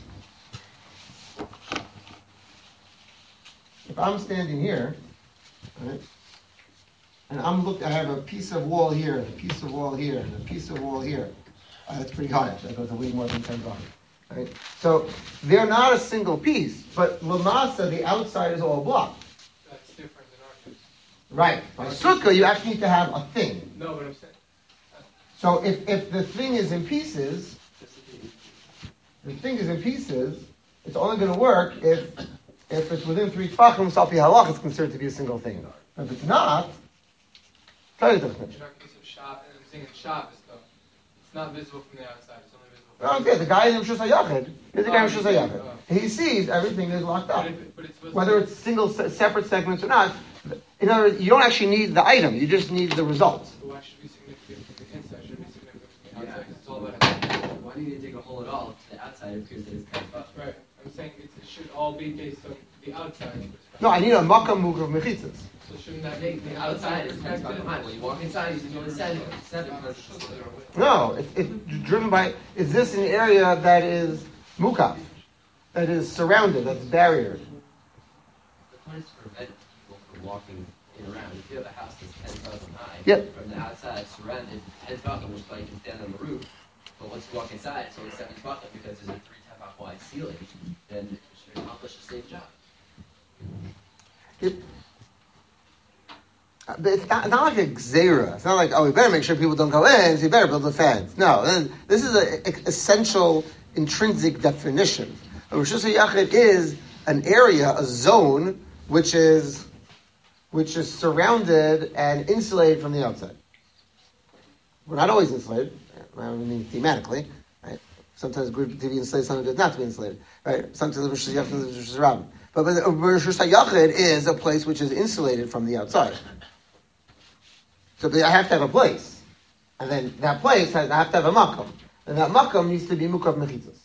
if I'm standing here, right, and I have a piece of wall here, and a piece of wall here, and a piece of wall here. That's pretty high, actually. That goes way more than 10 blocks. Right? So they're not a single piece, but Lamasa, the outside is all blocked. That's different than our case. Right. By Sukkah, you actually need to have a thing. No, but I'm saying. So if the thing is in pieces, it's only going to work if it's within 3 tefachim, Salpi Halach, it's considered to be a single thing. If it's not, tell you the difference. In our case of Shabbos, though, it's not visible from the outside. It's only visible from the outside. The guy is in Rishus HaYachid. He's the guy in Rishus HaYachid. He sees everything is locked up. Whether it's single, separate segments or not. In other words, you don't actually need the item. You just need the result. So why should it be significant from the inside? Should it be significant from the outside? It's all about why do you need to dig a hole at all to the outside if it is kind of right. I'm saying it should all be based on the outside. No, I need a makam mukh of mechitzas. So shouldn't that make the outside is connected behind? When you walk inside, you can only seven. No, it's driven by. Is this an area that is mukaf, that is surrounded, that's barriered? The point is to prevent people from walking around. If you have a house that's 10,000 high, from the outside surrounded 10,000, which like you can stand on the roof. But once you walk inside, it's only 7 tefachim because there's a 3 tefach wide ceiling. Then it should accomplish the same job. It's not like a gzera. It's not like, we better make sure people don't go in, so you better build the fence. No, this is an essential, intrinsic definition. A Rishus HaYachid is an area, a zone, which is surrounded and insulated from the outside. We're not always insulated. I mean, thematically, right? Sometimes good to be insulated, sometimes good not to be insulated, right? Sometimes Rishus HaYachid, sometimes Rishus HaRabim. But Rishus HaYachid is a place which is insulated from the outside. So I have to have a place. And then that place, I have to have a makam. And that makam needs to be mukav mechitzas.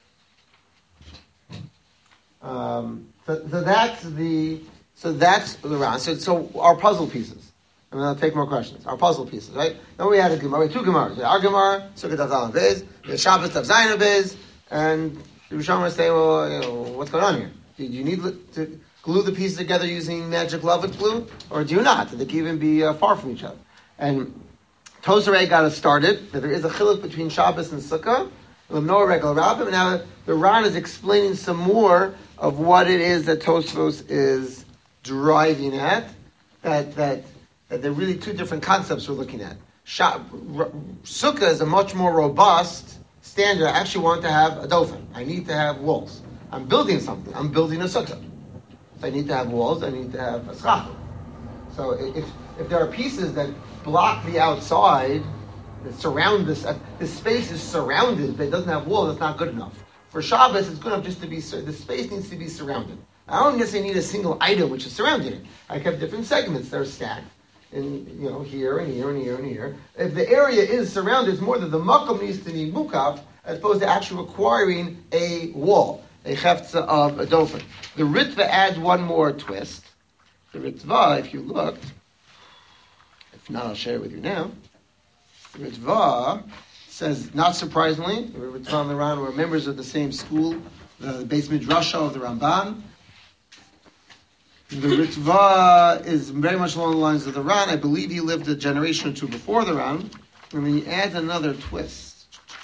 So that's the round. So our puzzle pieces. I'm going to take more questions. Our puzzle pieces, right? Now we had a Gemara. We had 2 Gemaras. Our Gemara, Sukkot Daf Zayin Beis, the Shabbos Daf Zayin Beis, and the Rishon was saying, well, what's going on here? Do you need to glue the pieces together using magic lavud glue, or do you not? They can even be far from each other. And Tosarei got us started that there is a chiluk between Shabbos and Sukkah. No regular rabbim. And now the Ran is explaining some more of what it is that Tosfos is driving at. That they're really 2 different concepts we're looking at. Sukkah is a much more robust standard. I actually want to have a dofen. I need to have walls. I'm building something. I'm building a sukkah. So I need to have walls. I need to have a schach. So if there are pieces that block the outside, that surround this space is surrounded, but it doesn't have walls, that's not good enough. For Shabbos, it's good enough just to be, the space needs to be surrounded. I don't necessarily need a single item which is surrounding it. I have different segments that are stacked. And here and here and here and here. If the area is surrounded, it's more that the makom needs to be mukaf as opposed to actually requiring a wall, a cheftza of a dofen. The Ritva adds one more twist. The Ritva, if you looked, if not, I'll share it with you now. The Ritva says, not surprisingly, the Ritva and the Ran were members of the same school, the Beis Midrasha of the Ramban. The Ritva is very much along the lines of the Ran. I believe he lived a generation or two before the Ran. And then he adds another twist.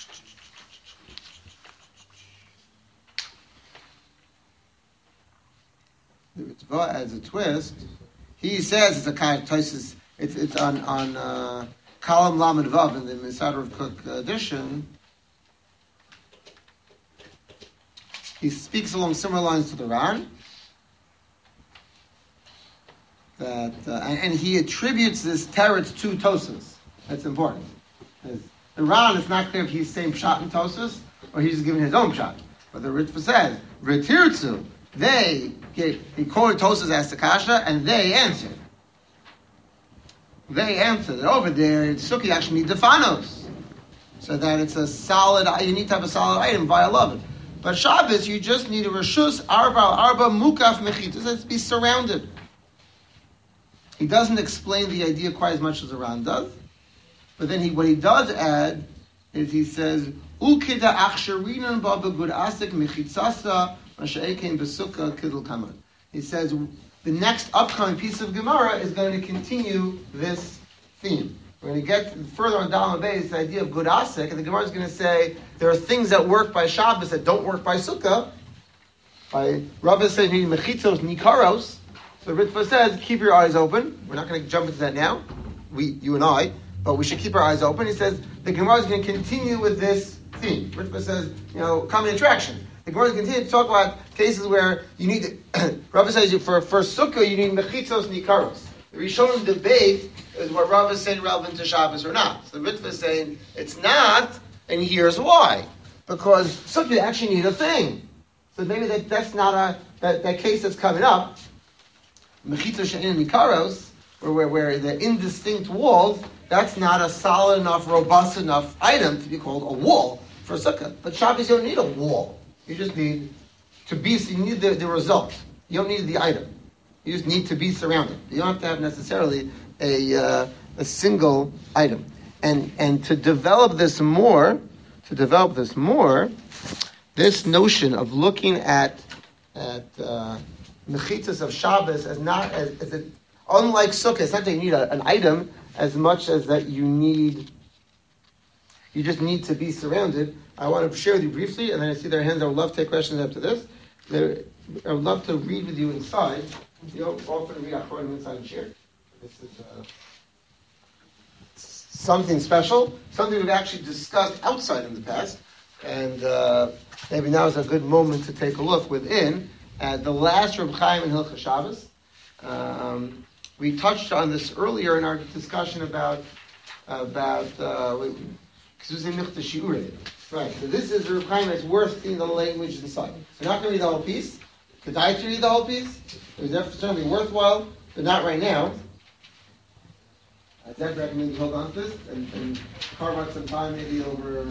The Ritva adds a twist. He says it's a kind of Taisus. It's on column Lamed Vav in the Mesader of Cook edition. He speaks along similar lines to the Ran. That and he attributes this teretz to Tosas. That's important. The Ran, it's not clear if he's saying pshat in Tosas or he's giving his own pshat. But the Ritva says Retirtzu. He quoted Tosas as the kasha, and they answered. They answered that over there, Sukkah actually need defanos, so that it's a solid. You need to have a solid item via love it. But Shabbos, you just need a reshus arba mukaf mechitus. Let's be surrounded. He doesn't explain the idea quite as much as the Ran does, but then what he does add is he says ukida achsharinan baba gud asik mechitzasa masha'ekein besukah kidul kaman. He says the next upcoming piece of Gemara is going to continue this theme. We're going to get further on down the base the idea of gud asik, and the Gemara is going to say there are things that work by Shabbos that don't work by Sukkah. By Rava saying you need mechitzos nikaros. So Ritva says, keep your eyes open. We're not going to jump into that now, you and I, but we should keep our eyes open. He says, the Gemara is going to continue with this theme. Ritva says, common attraction. The Gemara is going to continue to talk about cases where you need, Rava says, for Sukkah, you need mechitzos nikaros. The Rishonim debate is what Rava is saying relevant to Shabbos or not. So the Ritva is saying, it's not, and here's why. Because Sukkah, you actually need a thing. So maybe that's not that case that's coming up. Mechitza she'en nikaros, where the indistinct walls, that's not a solid enough, robust enough item to be called a wall for sukkah. But Shabbos, you don't need a wall. You just need you need the result. You don't need the item. You just need to be surrounded. You don't have to have necessarily a single item. And to develop this more, this notion of looking at mechitzas of Shabbos as unlike Sukkah. It's not that you need an item as much as that you just need to be surrounded. I want to share with you briefly, and then I see their hands. I would love to take questions after this. I would love to read with you inside. You don't often read Achronim inside and share. This is something special, something we've actually discussed outside in the past, and maybe now is a good moment to take a look within. The last Reb Chaim in Hilchos Shabbos. We touched on this earlier in our discussion about right. So this is Reb Chaim that's worth seeing the language inside. So we're not going to read the whole piece. Could I read the whole piece? It was certainly worthwhile, but not right now. I'd recommend you hold on to this and carve out some time maybe over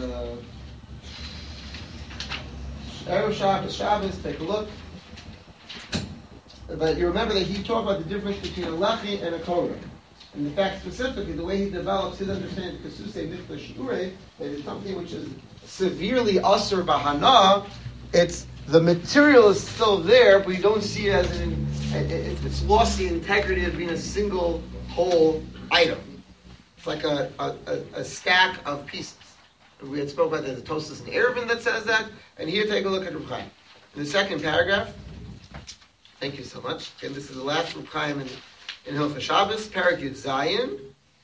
Erev Shabbos, take a look. But you remember that he talked about the difference between a Lechi and a Korah. And in fact, specifically, the way he develops his understanding of Kesusei Michta Shiurei, that it's something which is severely Asur Bahana, the material is still there, but you don't see it as it's lost the integrity of being a single whole item. It's like a stack of pieces. We had spoken about the Tosas and Eruvin that says that, and here take a look at Reb Chaim. In the second paragraph, thank you so much. And this is the last Reb Chaim in Hilchos Shabbos, Parak Yud Zayin.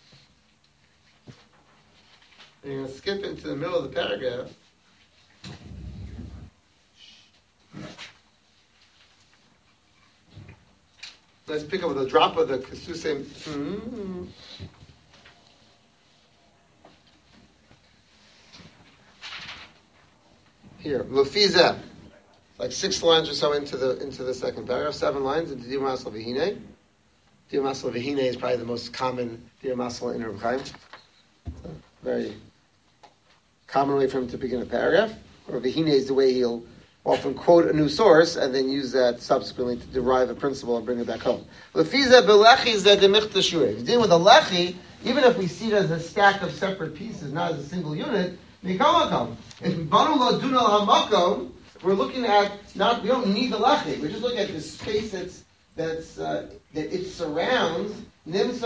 And you're going to skip into the middle of the paragraph. Let's pick up with a drop of the Kesusei. Here, Lufiza, like 6 lines or so into the second paragraph, 7 lines into Dir Masal V'Hinei. Dir Masal V'Hinei is probably the most common Dir Masal in Reb Chaim. Very common way for him to begin a paragraph. Or V'Hinei is the way he'll often quote a new source and then use that subsequently to derive a principle and bring it back home. Lufiza B'Lechi Zeh Demichta Shurei. If you're dealing with a Lechi, even if we see it as a stack of separate pieces, not as a single unit, if we're looking at we don't need the lechi. We're just looking at the space that it surrounds. There's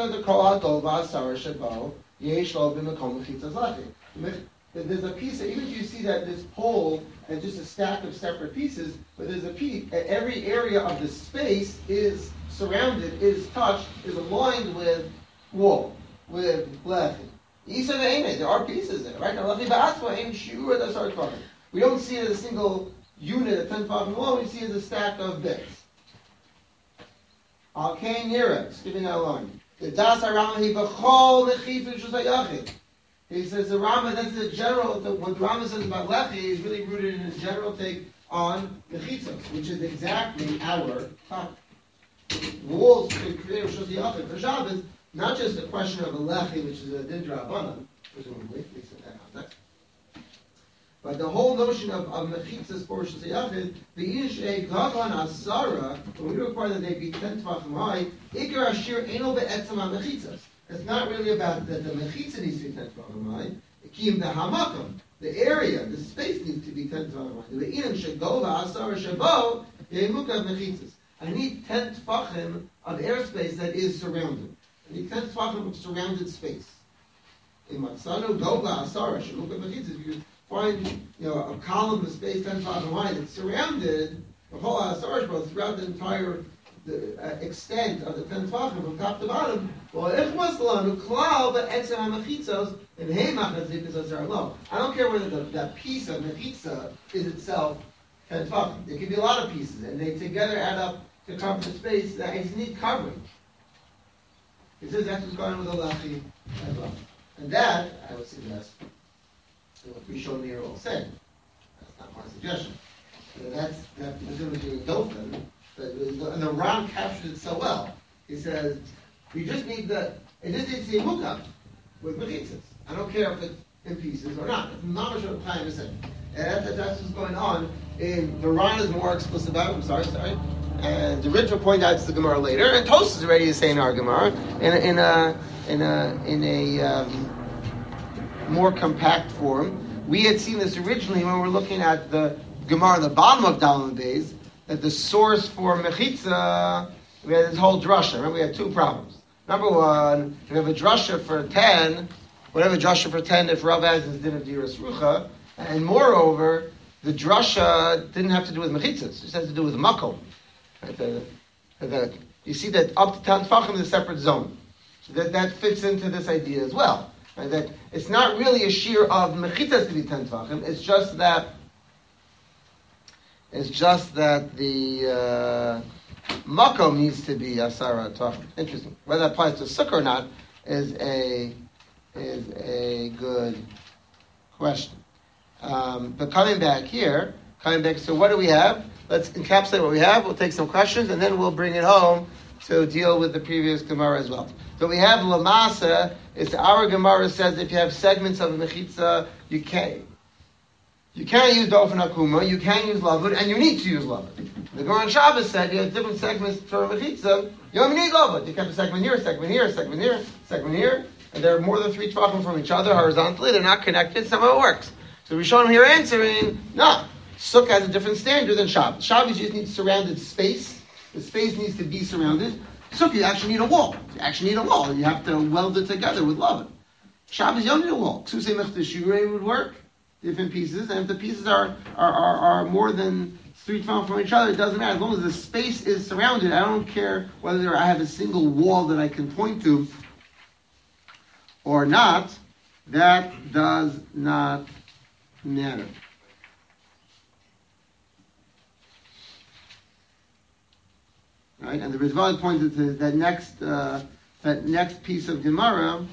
a piece that, even if you see that this pole and just a stack of separate pieces, but there's a piece. Every area of the space is surrounded, is touched, is aligned with wall, with lechi. There are pieces there, right? We don't see it as a single unit, a 10 tefachim long, we see it as a stack of bits. Al-Kain Nira, skipping that line. The Das HaRama, he says the Rama, that's the general, what Rama says about Lechi is really rooted in his general take on Mechitzos, which is exactly our topic. Walls could create Rosh Hashanah for Shabbos. Not just a question of a lechi, which is a din d'Rabbanan, presumably, at least in that context, but the whole notion of mechitzas for Rosh Hashanah, the ish a gavan asara, when we require that they be 10 tefachim high, ikar ashir eno be'etzam ha-mechitzas. It's not really about that the mechitzah needs to be 10 tefachim high. Kim be'hamakom, the area, the space needs to be 10 tefachim high. The ish shego ba'asara shabo yemukav mechitzas. I need 10 tefachim of airspace that is surrounded. And he 10 tefachim of surrounded space. In Matzano, Goga, Asara, Shalukah, Mechitz, if you find a column of space 10 tefachim wide that's surrounded, the whole Asara both throughout the entire extent of the 10 tefachim from top to bottom, well, Echmas Lanu, Klal, but Etzem HaMechitzos, and Heimach HaZikos HaZarlo. I don't care whether that piece of Mechitza is itself 10 tefachim. There could be a lot of pieces, and they together add up to cover the space that is need covering. He says that's what's going on with the lechi as well. And that, I would suggest, what we showed here all said. That's not my suggestion. That's presumably Dofen, and the Ram captures it so well. He says, we just need it just needs to be mukab with mechitzas. I don't care if it's in pieces or not. It's not much of a time to say. And that's what's going on. The Ran is more explicit about it. I'm sorry. And the Ritva pointed out to the Gemara later, and Tosfos is ready to say in our Gemara in a more compact form. We had seen this originally when we were looking at the Gemara on the bottom of Daled Beis, that the source for Mechitza, we had this whole drasha. Remember, we had 2 problems. Number one, if we have a drasha for 10, whatever drasha for 10, if Rav has his din of Diras Rucha, and moreover, the drasha didn't have to do with Mechitzas, it just has to do with Makom. You see that up to 10 tefachim is a separate zone. So that fits into this idea as well. Right? That it's not really a shear of mechitzas to be 10 tefachim. It's just that the makom needs to be asara tefachim. Interesting. Whether that applies to sukkah or not is a good question. But coming back, so what do we have? Let's encapsulate what we have. We'll take some questions, and then we'll bring it home to deal with the previous Gemara as well. So we have Lamasa. Our Gemara says if you have segments of a Mechitza, you can't use Dofen Akuma, you can use Lavud, and you need to use Lavud. The Gemara on Shabbos said you have different segments for a Mechitza, you don't need Lavud. You can have a segment here, segment here, segment here, segment here, and they're more than 3 tefachim from each other horizontally, they're not connected, somehow it works. So we show them here answering, no. Sukkah has a different standard than Shabbos. Shabbos just needs surrounded space. The space needs to be surrounded. Sukkah, you actually need a wall. You have to weld it together with love. Shabbos, you don't need a wall. Ksusei Mechta Shurei would work. Different pieces. And if the pieces are more than 3 tefachim from each other, it doesn't matter. As long as the space is surrounded, I don't care whether I have a single wall that I can point to or not. That does not matter. Right? And the Ritva pointed to that next piece of Gemara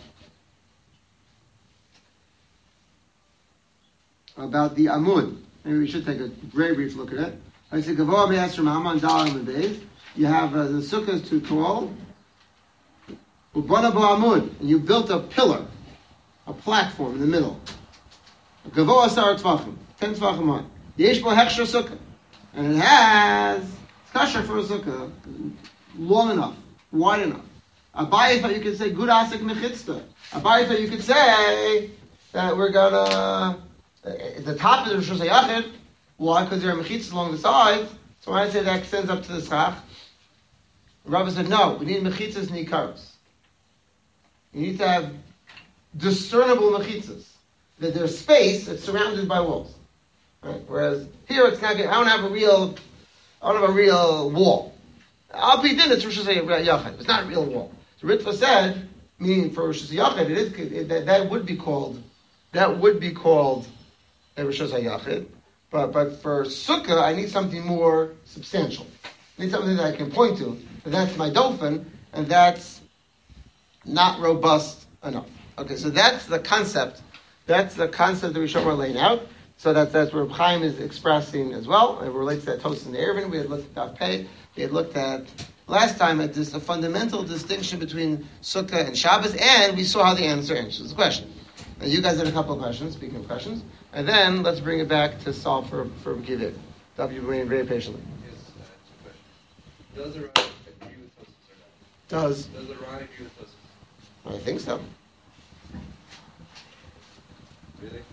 about the Amud. Maybe we should take a very brief look at it. I say Gavoa Me'as from Haman Dalam and Beis. You have the sukkah is too tall. Ubana Bo Amud, and you built a pillar, a platform in the middle. Gavoa Sar Tvachim, 10 Tvachim high. Yesh Bo Hechsher Sukkah, and it has kasher for a sukkah, long enough, wide enough. Abayit, you could say good asik mechitzta. Abayit, you could say that we're gonna the top of the Rosh Hashanah. Why? Because there are mechitzas along the sides. So when I say that extends up to the schach, the Rabbi said, no, we need mechitzas and ikaros. You need to have discernible mechitzas. That there's space that's surrounded by walls. Right? Whereas here it's not. I don't have a real wall. I'll be din. It's Rosh Hashanah. It's not a real wall. So Ritva said, meaning for Rosh Hashanah, that would be called a Rosh Hashanah. But for Sukkah, I need something more substantial. I need something that I can point to. And that's my dolphin, and that's not robust enough. Okay, so that's the concept. That's the concept that we show are laying out. So that's where Chaim is expressing as well. It relates to that Tosfos in the Eruvin. We had looked at Pei. We had looked at last time at this a fundamental distinction between Sukkah and Shabbos, and we saw how the answers the question. Now you guys had a couple of questions. Speaking of questions, and then let's bring it back to solve for Givit. W you've been waiting very patiently. Yes, two questions. Does the Ran agree with Tosfos or not? Does the Ran agree with Tosfos? I think so. Really?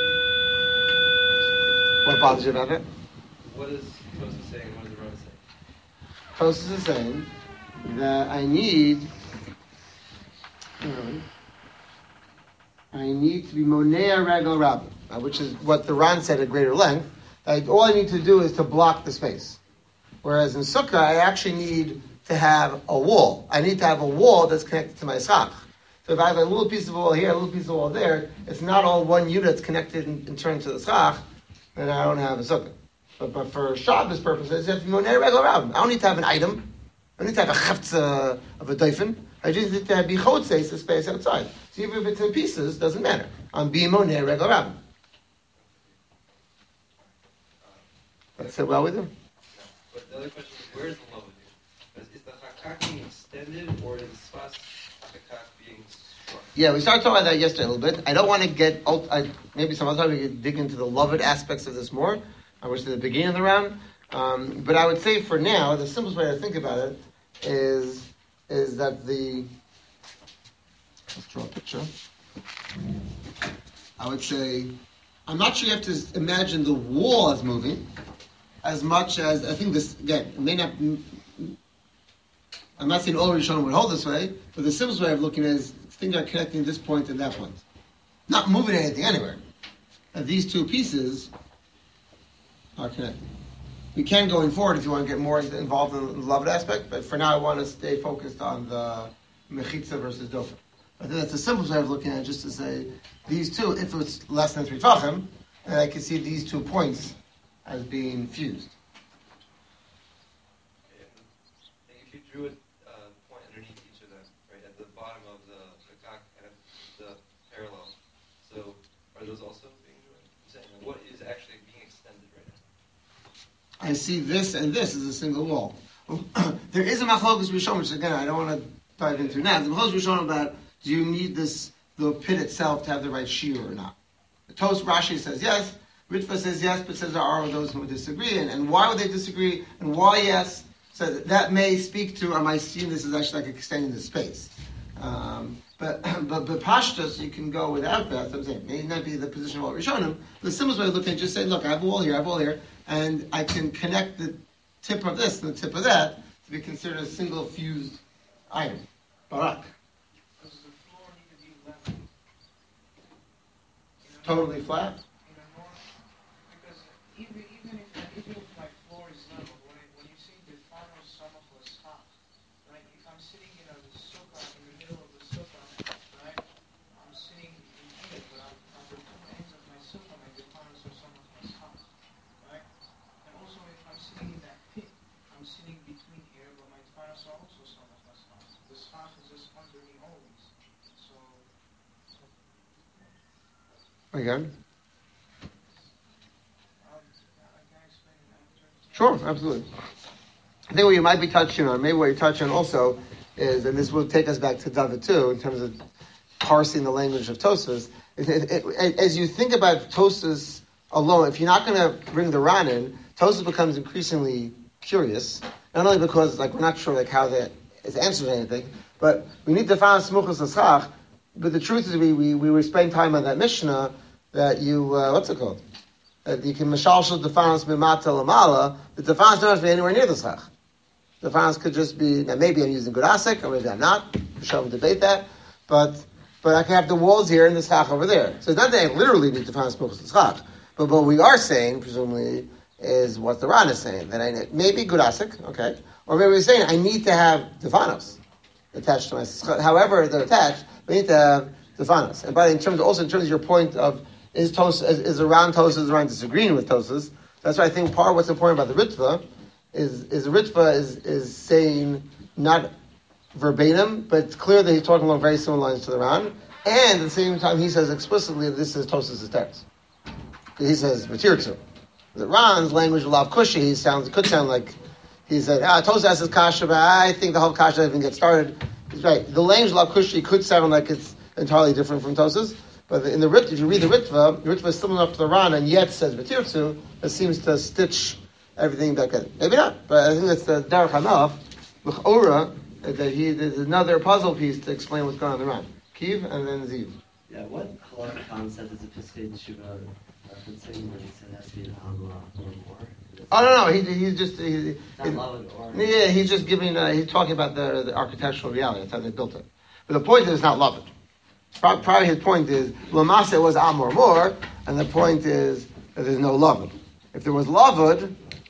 What bothers you about it? What is Tosfos saying? What does the Ran say? Tosfos is saying that I need to be monea regel rabba, which is what the Ran said at greater length. All I need to do is to block the space. Whereas in Sukkah, I actually need to have a wall. I need to have a wall that's connected to my schach. So if I have a little piece of wall here, a little piece of wall there, it's not all one unit that's connected in turn to the schach, then I don't have a Sukkah. But for Shabbos purposes, you have to be monea regel rabba. I don't need to have an item. I don't need to have a chavtza of a doifen. I just need to be chotzeis, the space outside. So even if it's in pieces, doesn't matter. I'm being moneh regel rabba. That sit well with him? Yeah. But the other question is, where is the love of you? Is the chakak being extended, or is the spas chakak being struck? Yeah, we started talking about that yesterday a little bit. I don't want to get, maybe some other time we could dig into the loved aspects of this more, which is the beginning of the round. But I would say for now, the simplest way to think about it is that let's draw a picture. I would say, I'm not sure you have to imagine the wall as moving, as much as, I think this, again, it may not, I'm not saying all Rishonim would hold this way, but the simplest way of looking at it is things are connecting this point and that point. Not moving anything anywhere. And these two pieces are connected. We can going forward if you want to get more involved in the loved aspect, but for now I want to stay focused on the mechitza versus dofer. I think that's the simplest way of looking at it, just to say these two, if it's less than 3 tefachim, then I can see these 2 points as being fused. And if you drew a point underneath each of them, right, at the bottom of the chakak and at the parallel, so are those also being drawn? I'm saying, what is actually being extended right now? I see this and this as a single wall. There is a machlokes Rishonim, which again I don't want to dive into now. The machlokes Rishonim about do you need the pit itself to have the right shear or not? The Tos Rashi says yes, Ritva says yes, but says there are those who would disagree. And why would they disagree? And why yes? So that may speak to, am I seeing this as actually like extending the space? But pashtus, you can go without that. So I'm saying, it may not be the position of all Rishonim. The simplest way of looking at it, just say, look, I have a wall here, and I can connect the tip of this and the tip of that to be considered a single fused item. Barak. Does the floor need to be level? Totally flat? Because even if my floor is level, when you say the final samach was half, right? If I'm sitting in a sukkah in the middle of the sukkah, right? I'm sitting in here, but I'm at the 2 ends of my sukkah, my final samach was half, right? And also if I'm sitting in that pit, I'm sitting between here, but my Samach Laschach. The Schach is just underneath always. So, Again? I can explain it after. Sure, absolutely. I think what you might be touching on, maybe what you're touching on also is, and this will take us back to David too, in terms of parsing the language of Tosfos. As you think about Tosfos alone, if you're not going to bring the Ran in, Tosfos becomes increasingly curious. Not only because we're not sure how that is answered anything, but we need to find Smuchos Laschach. But the truth is, we were spending time on that Mishnah that you what's it called? That you can mashalshal defanos b'mata lamala. The defanos don't have to be anywhere near the schach. The defanos could just be, now maybe I'm using good asik, or maybe I'm not. We shall debate that, but I can have the walls here and the schach over there. So it's not that I literally need defanos smuchos l'schach, but what we are saying, presumably, is what the Ran is saying, that I need, maybe good asik, okay, or maybe we're saying I need to have defanos attached to my schach. However they're attached, we need to have defanos. And in terms of your point of is around Tosas around disagreeing with Tosas. That's why I think part of what's important about the Ritva is the Ritva is saying not verbatim, but it's clear that he's talking along very similar lines to the Ran. And at the same time, he says explicitly that this is Tosas' text. He says Matirtzu. The Ran's language of Lav Kushi could sound like he said, Tosas is kasha, but I think the whole kasha doesn't even get started. He's right. The language of Lav Kushi could sound like it's entirely different from Tosas. But in the Ritva, if you read the Ritva is similar enough to the Ran, and yet says B'tirtzu, that seems to stitch everything back in. Maybe not, but I think that's the Derech Hanav, L'ch'ora, that there's another puzzle piece to explain what's going on in the Ran. Kiv, and then Ziv. Yeah, what halacha concept is a Piskei Teshuva referencing when he said it has to be an Amla or more? Oh, no, he's just giving, he's talking about the architectural reality, that's how they built it. But the point is it's not loved. Probably his point is, Lamasa was Amor more, and the point is that there's no Lavud. If there was Lavud,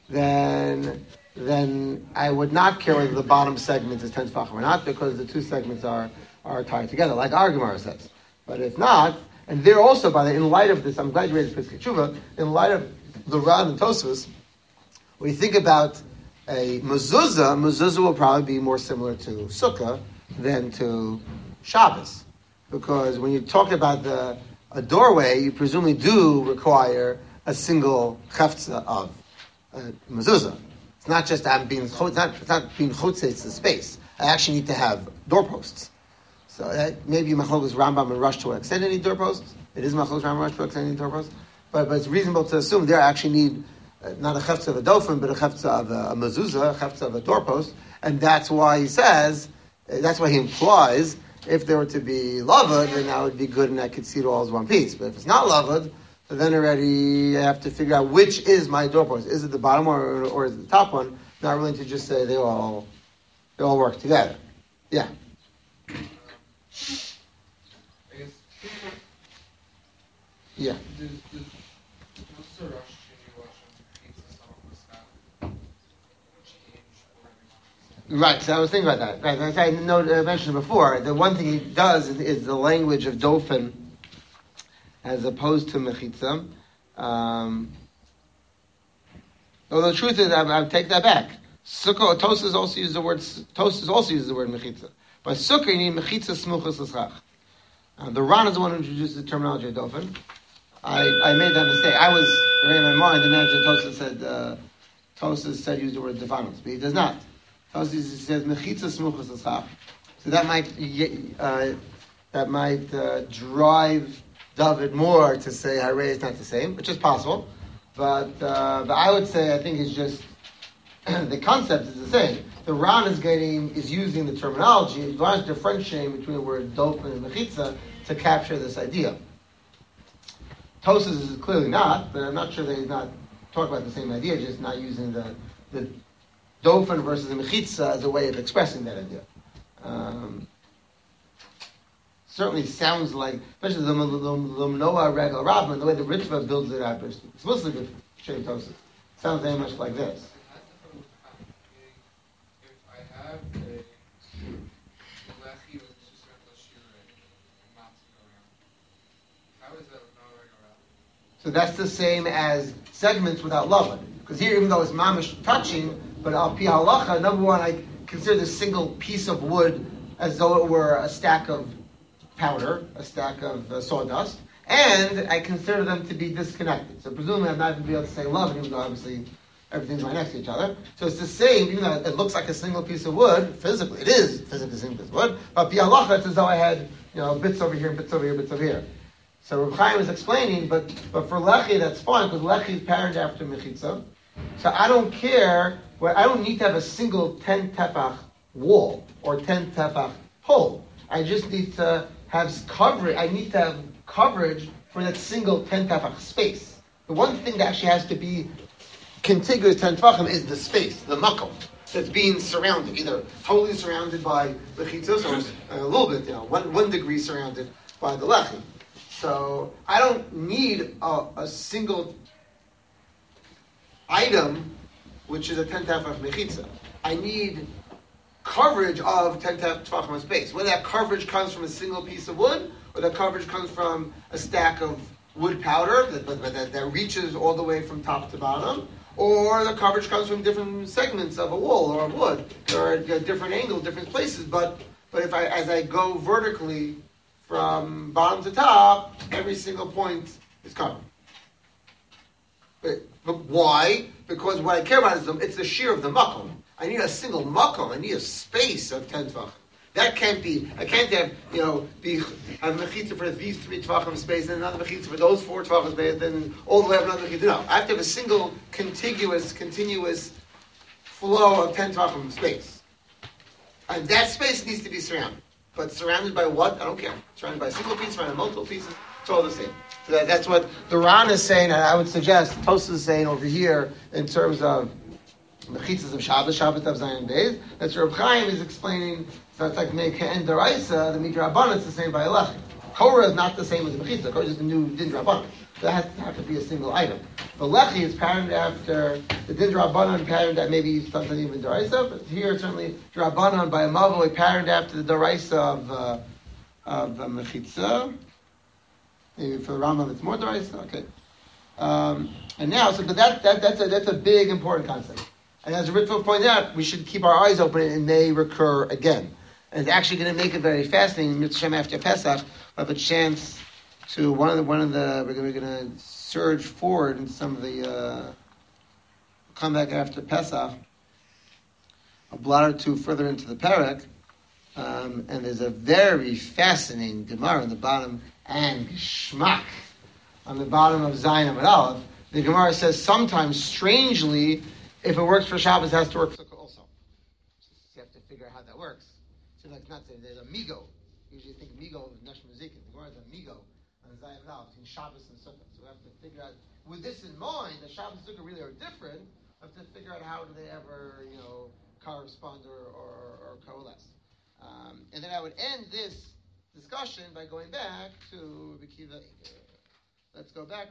then I would not care whether the bottom segment is 10 Tefachim or not, because the two segments are tied together, like our Gemara says. But if not, and there also, in light of this, I'm glad you raised Piskei Teshuva, in light of the Ran and Tosfos, when you think about a mezuzah will probably be more similar to Sukkah than to Shabbos. Because when you talk about a doorway, you presumably do require a single chefza of mezuzah. It's not just it's not being chutzeis the space. I actually need to have doorposts. So maybe Machlokes Rambam and Rosh to extend any doorposts. It is Machlokes Rambam and Rosh to extend any doorposts. But it's reasonable to assume they actually need not a chefza of a dofen, but a chefza of a mezuzah, a chefza of a doorpost. And that's why he says, that's why he implies, if there were to be lavud, then that would be good and I could see it all as one piece. But if it's not lavud, then already I have to figure out which is my doorpost. Is it the bottom or is it the top one? Not willing to just say they all work together. Yeah. I guess. Yeah. What's the rush to watch pizza stuff Right, so I was thinking about that. Right, as I mentioned before, the one thing he does is the language of dofen as opposed to mechitza. Although the truth is, I'll take that back. Sukkah, Tosas also uses the word mechitza. By sukkah, you need mechitza smuchos l'schach. The Ran is the one who introduced the terminology of dofen. I made that mistake. I was in my mind. Imagine Tosas said use the word defanos, but he does not. Tosas says mechitza smuchos l'schach. So that might drive David more to say Harei is not the same, which is possible. But I would say I think it's just the concept is the same. The Ran is using the terminology. The Ran is differentiating between the word dofen and mechitza to capture this idea. Tosas is clearly not, but I'm not sure that he's not talking about the same idea, just not using the dofen versus the mechitza as a way of expressing that idea. Certainly sounds like, especially the Noah Regal Rabban, the way the Ritva builds it out, explicitly with Shem Tosas, sounds very much like this. If I have a lechi with Shusret Lashira and matzah going on, how is that Noah Regal Rabban? So that's the same as segments without lava. Because here, even though it's mamish touching, but al pi halacha, number one, consider this single piece of wood as though it were a stack of powder, a stack of sawdust, and I consider them to be disconnected. So presumably I'm not going to be able to say love, even though obviously everything's right next to each other. So it's the same, even though it looks like a single piece of wood, physically, it is physically a single piece of wood, but b'halacha, it's as though I had, bits over here, bits over here, bits over here. So Reb Chaim is explaining, but for Lechi, that's fine, because Lechi is patterned after Mechitza. So I don't care, I don't need to have a single 10 tefach wall, or 10 tefach pole. I just need to have coverage, I need to have coverage for that single 10 tefach space. The one thing that actually has to be contiguous 10 tefachim is the space, the makom, that's being surrounded, either totally surrounded by lechitzos or a little bit, 1 degree surrounded by the lechi. So I don't need a single item which is a 10 tefach mechitza. I need coverage of 10 tefachim space. Whether that coverage comes from a single piece of wood, or that coverage comes from a stack of wood powder that reaches all the way from top to bottom, or the coverage comes from different segments of a wall or of wood, or different angles, different places. But if as I go vertically from bottom to top, every single point is covered. But why? Because what I care about is it's the shear of the makom. I need a single makom. I need a space of 10 tvachim. That can't be. I can't have have mechitza for these 3 tvachim space, and another mechitza for those 4 tvachim space, then all the way up another mechitza. No, I have to have a single continuous flow of 10 tvachim space, and that space needs to be surrounded. But surrounded by what? I don't care. Surrounded by a single piece, surrounded by multiple pieces. It's all the same. So that's what the Ran is saying, and I would suggest Tosfos is saying over here in terms of mechitzas of Shabbos of Zayin Beis. That's Reb Chaim is explaining. So it's like Meika and Daraisa, the Midrabanan, it's the same by Elechi. Korah is not the same as the Mechitza. Korah is just a new Din Drabanan. So that has to have to be a single item. But Lechi is patterned after the Din Drabanan, patterned that maybe something even Daraisa, but here certainly Drabanan by a Mavoi patterned after the Daraisa of Mechitza. Maybe for the Rambam it's more Daraisa. Okay. And now, but that's a big important concept. And as Ritva pointed out, we should keep our eyes open, and it may recur again. And it's actually going to make it very fascinating. Mitzvah after Pesach, we'll have a chance to we're going to surge forward in some of the come back after Pesach, a blot or two further into the parak, and there's a very fascinating Gemara on the bottom and Geshmak on the bottom of Zayin Amud Aleph. The Gemara says sometimes, strangely, if it works for Shabbos, it has to work for Sukkah also. So you have to figure out how that works. So like not saying there's a migo. Usually you think migo of Neshma Zikin. The Gemara is a migo on Zayin Amud Aleph between Shabbos and Sukkah. So we have to figure out, with this in mind, that Shabbos and Sukkah really are different. We have to figure out how do they ever, correspond or coalesce. And then I would end this discussion by going back to Rabbi Akiva. Let's go back.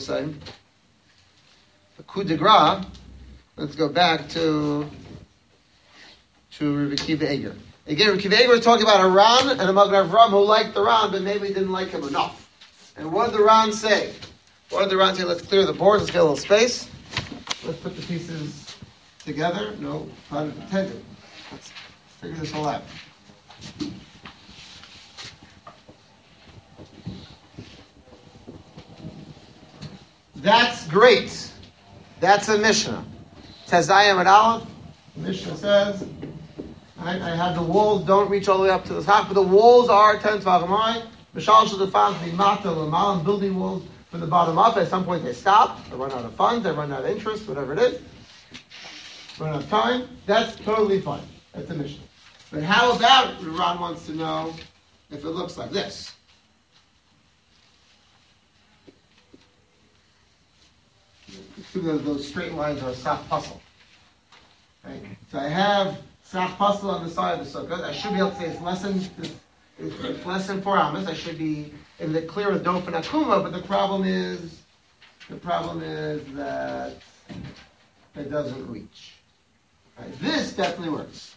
The coup de grace. Let's go back to Rabbi Akiva Eiger. Again, Rabbi Akiva Eiger was talking about a Ran and a Magen Avraham who liked the Ran, but maybe didn't like him enough. And what did the Ran say? Let's clear the board. Let's get a little space. Let's put the pieces together. No pun intended. Let's figure this all out. That's great. That's a Mishnah. Says Zayin Amud Aleph. The Mishnah says, I have the walls don't reach all the way up to the top, but the walls are 10 tvachim high. Mishal shel defans mimata l'malam, building walls from the bottom up. At some point they stop. They run out of funds. They run out of interest. Whatever it is. Run out of time. That's totally fine. That's a Mishnah. But how about Ron wants to know if it looks like this? Those straight lines are a sach puzzle. Right? So I have sach puzzle on the side of the sukkah. I should be able to say it's less than 4 amas. I should be in the clear with dof and akuma. But the problem is that it doesn't reach. Right? This definitely works.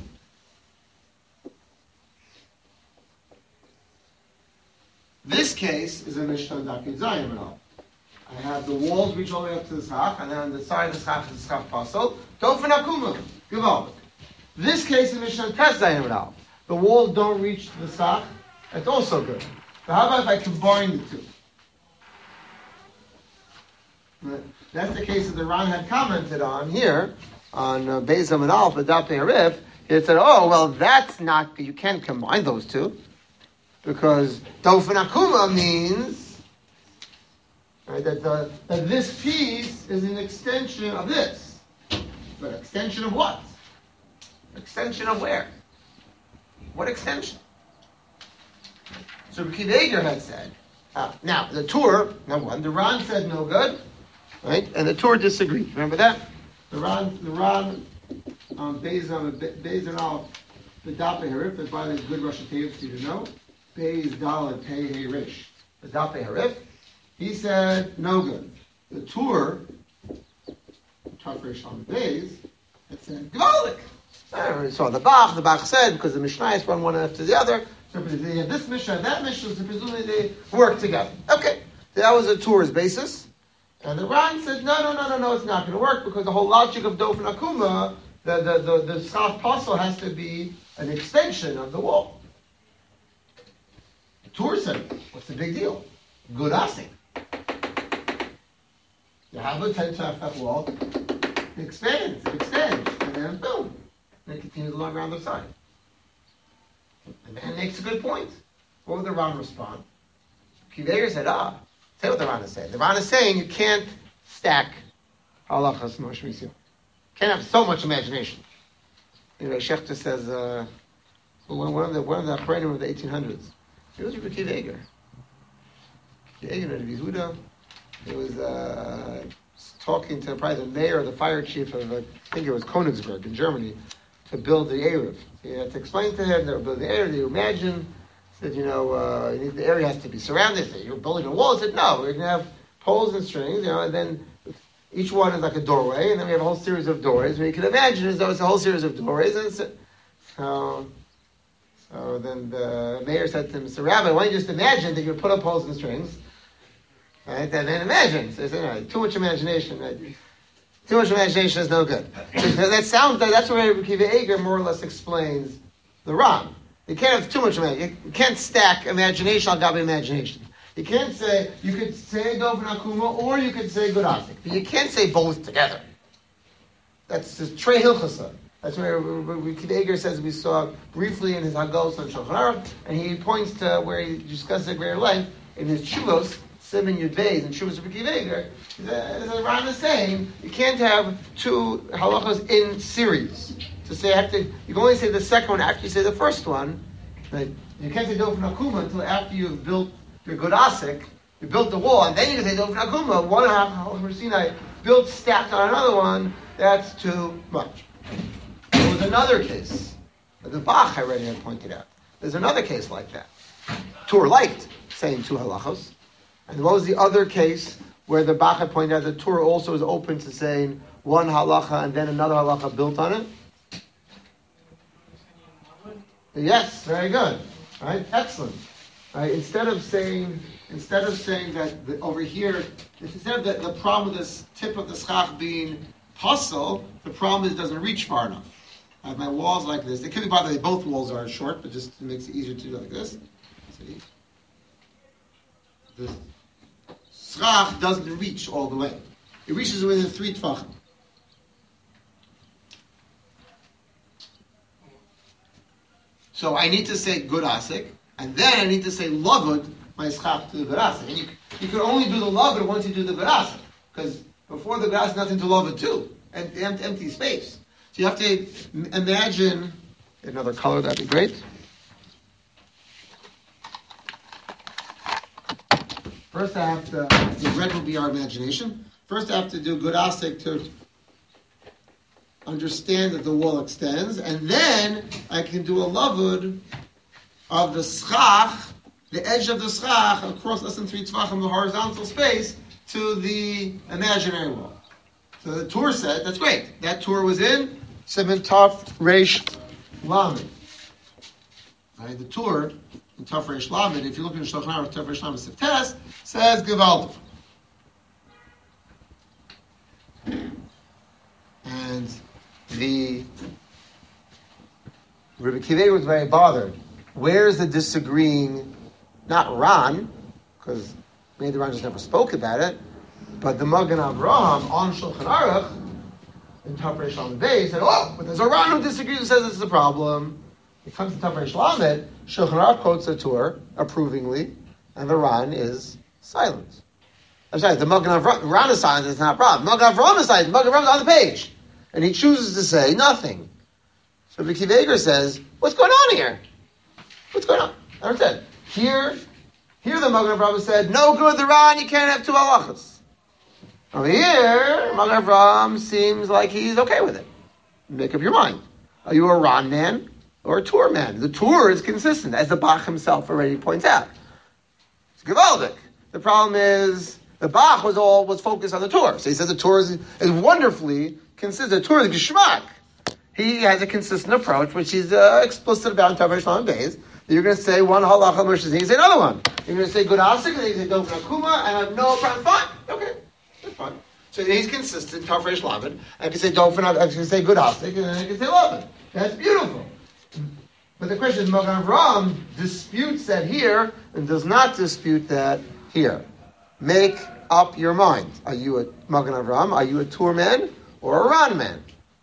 This case is a Mishnah Dafid Zayin Amud Aleph. I have the walls reach all the way up to the schach, and then on the side of the schach is the schach pasel. Dofen akuma, gewaldig. This case in Mishnah Tes Zayin Amud Aleph, the walls don't reach the Sach. That's also good. But how about if I combine the two? That's the case that the Ran had commented on here, on Beis Amud Aleph, Daf Harif. He said, oh, well, that's not, you can't combine those two. Because Dofen Akuma means right, that this piece is an extension of this. But extension of what? Extension of where? What extension? So Akiva Eiger had said, now, the Tur, number one, the Ran said no good, right? And the Tur disagreed. Remember that? The Ran Beis and all, the Daf Harif, that's why there's good Rosh Hashanah for you to know. Beis Dalet Pei Hey Rish. The Daf Harif, he said no good. The Tur, Tafresh on the Beis, it said Gvalik. So the Bach said, because the Mishnah is one after the other, so they have this Mishnah and that Mishnah, so presumably they work together. Okay, that was a Tur's basis. And the Ran said, no, it's not going to work, because the whole logic of Dofen Akuma, the Schach Pasul has to be an extension of the wall. The Tur said, what's the big deal? Good asing. You have a 10-tefach wall, it extends, and then boom. And it continues along around the side. And man makes a good point. What would the Ran respond? Akiva Eiger said, say what the Ran is saying. The Ran is saying you can't stack halachas Moshe Misiel. Can't have so much imagination. You know, Shechter says, one of the Achronim of the 1800s, he was with Akiva Eiger. Akiva Eiger of Yehuda, he was talking to probably the mayor or the fire chief of, I think it was Königsberg in Germany, to build the Eruv. He had to explain to him, they were building the Eruv, you imagine, said, the area has to be surrounded. Said, you're building a wall. He said, no, we're going to have poles and strings, and then each one is like a doorway, and then we have a whole series of doors. And you can imagine as though it's a whole series of doors. And so then the mayor said to him, so Rabbi, why don't you just imagine that you put up poles and strings? Right? And then imagine. So he said, too much imagination. Right? Too much imagination is no good. That sounds like that's where Akiva Eiger more or less explains the Ran. You can't have too much imagination. You can't stack imagination on top of imagination. You can't say, you could say Dofen Akuma or you could say Gurasik. But you can't say both together. That's just Trey Hilchasa. That's where Akiva Eiger says we saw briefly in his Hagos on Shulchan Aruch, and he points to where he discusses at greater length in his Chuvos, Simon Yud Beis and Chuvos of Akiva Eiger. The Ran is saying you can't have two halachas in series. To say you can only say the second one after you say the first one. Right? You can't say Dofen Akuma until after you've built your Gurasik, you built the wall, and then you can say Dofen Akuma. One half halachas Sinai built stacked on another one. That's too much. There was another case that the Bach already had pointed out. There's another case like that. Tur liked saying two halachos. And what was the other case where the Bach had pointed out that Tur also is open to saying one halacha and then another halacha built on it? Yes, very good. Right, excellent. Right, instead of saying that over here, instead of the problem with this tip of the schach being puzzle, the problem is it doesn't reach far enough. I have my walls like this. It could be, by the way, both walls are short, but just makes it easier to do like this. See, the schach doesn't reach all the way. It reaches within 3 tefachim. So I need to say Gurasik, and then I need to say Lavud, my schach to the Gurasik. And you can only do the Lavud once you do the Gurasik, because before the Gurasik, nothing to Lavud too, and empty space. So you have to imagine another color. That'd be great. First, I have to. The red will be our imagination. First, I have to do Gurasik to understand that the wall extends, and then I can do a lavud of the schach, the edge of the schach, across less than 3 tefachim, the horizontal space, to the imaginary wall. So the Tur said, that's great. That Tur was in Siman Taf Reish Lamed. Right, the Tur in Taf Reish Lamed, if you look in Shulchan Aruch, Taf Reish Lamed Siftes, says Gewaltig. And Rabbi Akiva was very bothered. Where's the disagreeing, not Ran, because maybe the Ran just never spoke about it, but the Magen Avraham on Shulchan Aruch, in Tav Reish Lamed Beis, said, but there's a Ran who disagrees and says this is a problem. It comes to Tav Reish Lamed, Shulchan Aruch quotes the Torah approvingly, and the Ran is silent. I'm sorry, the Magen Avraham, Ran is silent, it's not a problem. Magen Avraham is silent, Magen Avraham is on the page. And he chooses to say nothing. So Rabbi Akiva Eiger says, what's going on here? What's going on? I understand. Here the Magen Avraham said, no good, the Ran, you can't have two halachas. Over here, Magen Avraham seems like he's okay with it. Make up your mind. Are you a Ran man or a Tur man? The Tur is consistent, as the Bach himself already points out. It's gewaldic. The problem is, the Bach was focused on the Tur. So he says the Tur is wonderfully consistent. The Tur is geschmack. He has a consistent approach, which he's explicit about in Tav Reish Lamed Beis. You're going to say one halacha Moshe, and you say another one. You're going to say good asik, and then you say don't akuma, and I have no problem. Fine, okay, that's fine. So he's consistent. Tav Reish Lamed. I can say don't. I can say good asik, and then I can say lamed. That's beautiful. But the question is, Magen Avraham disputes that here and does not dispute that here. Make up your mind. Are you a Magen Avraham? Are you a Tur man or a Ran man?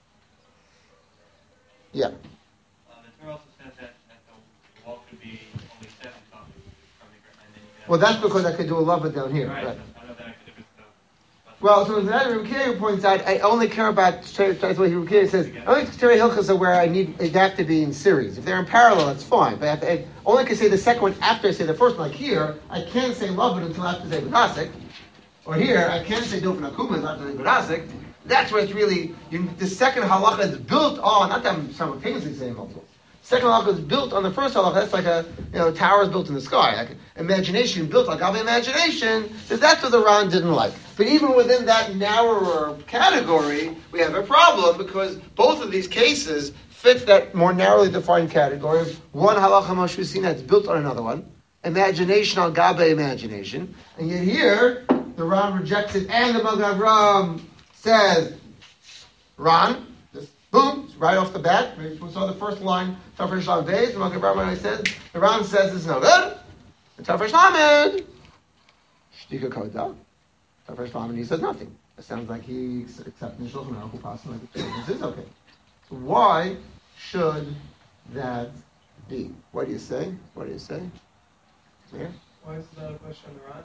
Yeah. The Torah also says that the wall could be only 7 tefachim from the ground. And then you Well, that's because I could do a lava down here. Right. I know that if it's well, so that Rabbi Akiva points out, I only care about, that's what Rabbi Akiva says, only Terei Hilchos are where they have to be in series. If they're in parallel, that's fine. But I only can say the second one after I say the first one. Like here, I can't say lava until after I say B'nasik. Or here, I can't say Dofen Akuma until after I say B'nasik. That's where it's really, the second halacha is built on, not that I'm simultaneously saying multiple. Second halacha is built on the first halacha. That's like a, tower is built in the sky. Like imagination built like our imagination. So that's what the Ran didn't like. But even within that narrower category, we have a problem because both of these cases fit that more narrowly defined category of one halacha mashusina that's built on another one. Imagination on gabe imagination. And yet here, the Ran rejects it and the Magen Avraham says, Ran, just boom, right off the bat. We saw the first line, Tav Reish Lamed Beis, the Magen Avraham says, the Ran says it's no good. And Tav Reish Lamed, Shtika Koda, Tav Reish Lamed, he says nothing. It sounds like he's accepting Shulchan Aruch, who passed like this is okay. So why should that be? What do you say? What do you say? Yeah? Why is that a question on the Ran?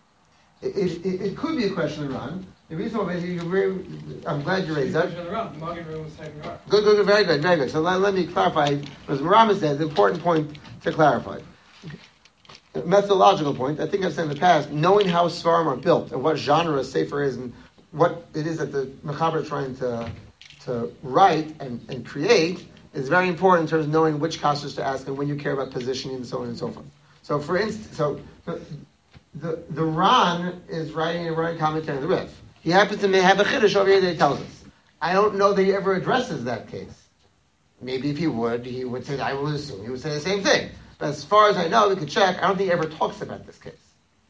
It could be a question of Ran. The reason why I'm glad you raised that. Good, very good. So let me clarify, as Rama said, the important point to clarify. A methodological point, I think I've said in the past, knowing how Svarim are built and what genre a Sefer is and what it is that the Mechaber is trying to write and create is very important in terms of knowing which kashas to ask and when you care about positioning and so on and so forth. So for instance, the Ran is writing a running commentary on the Rif. He happens to have a chiddush over here that he tells us. I don't know that he ever addresses that case. Maybe if he would say, I will assume, he would say the same thing. But as far as I know, we could check, I don't think he ever talks about this case.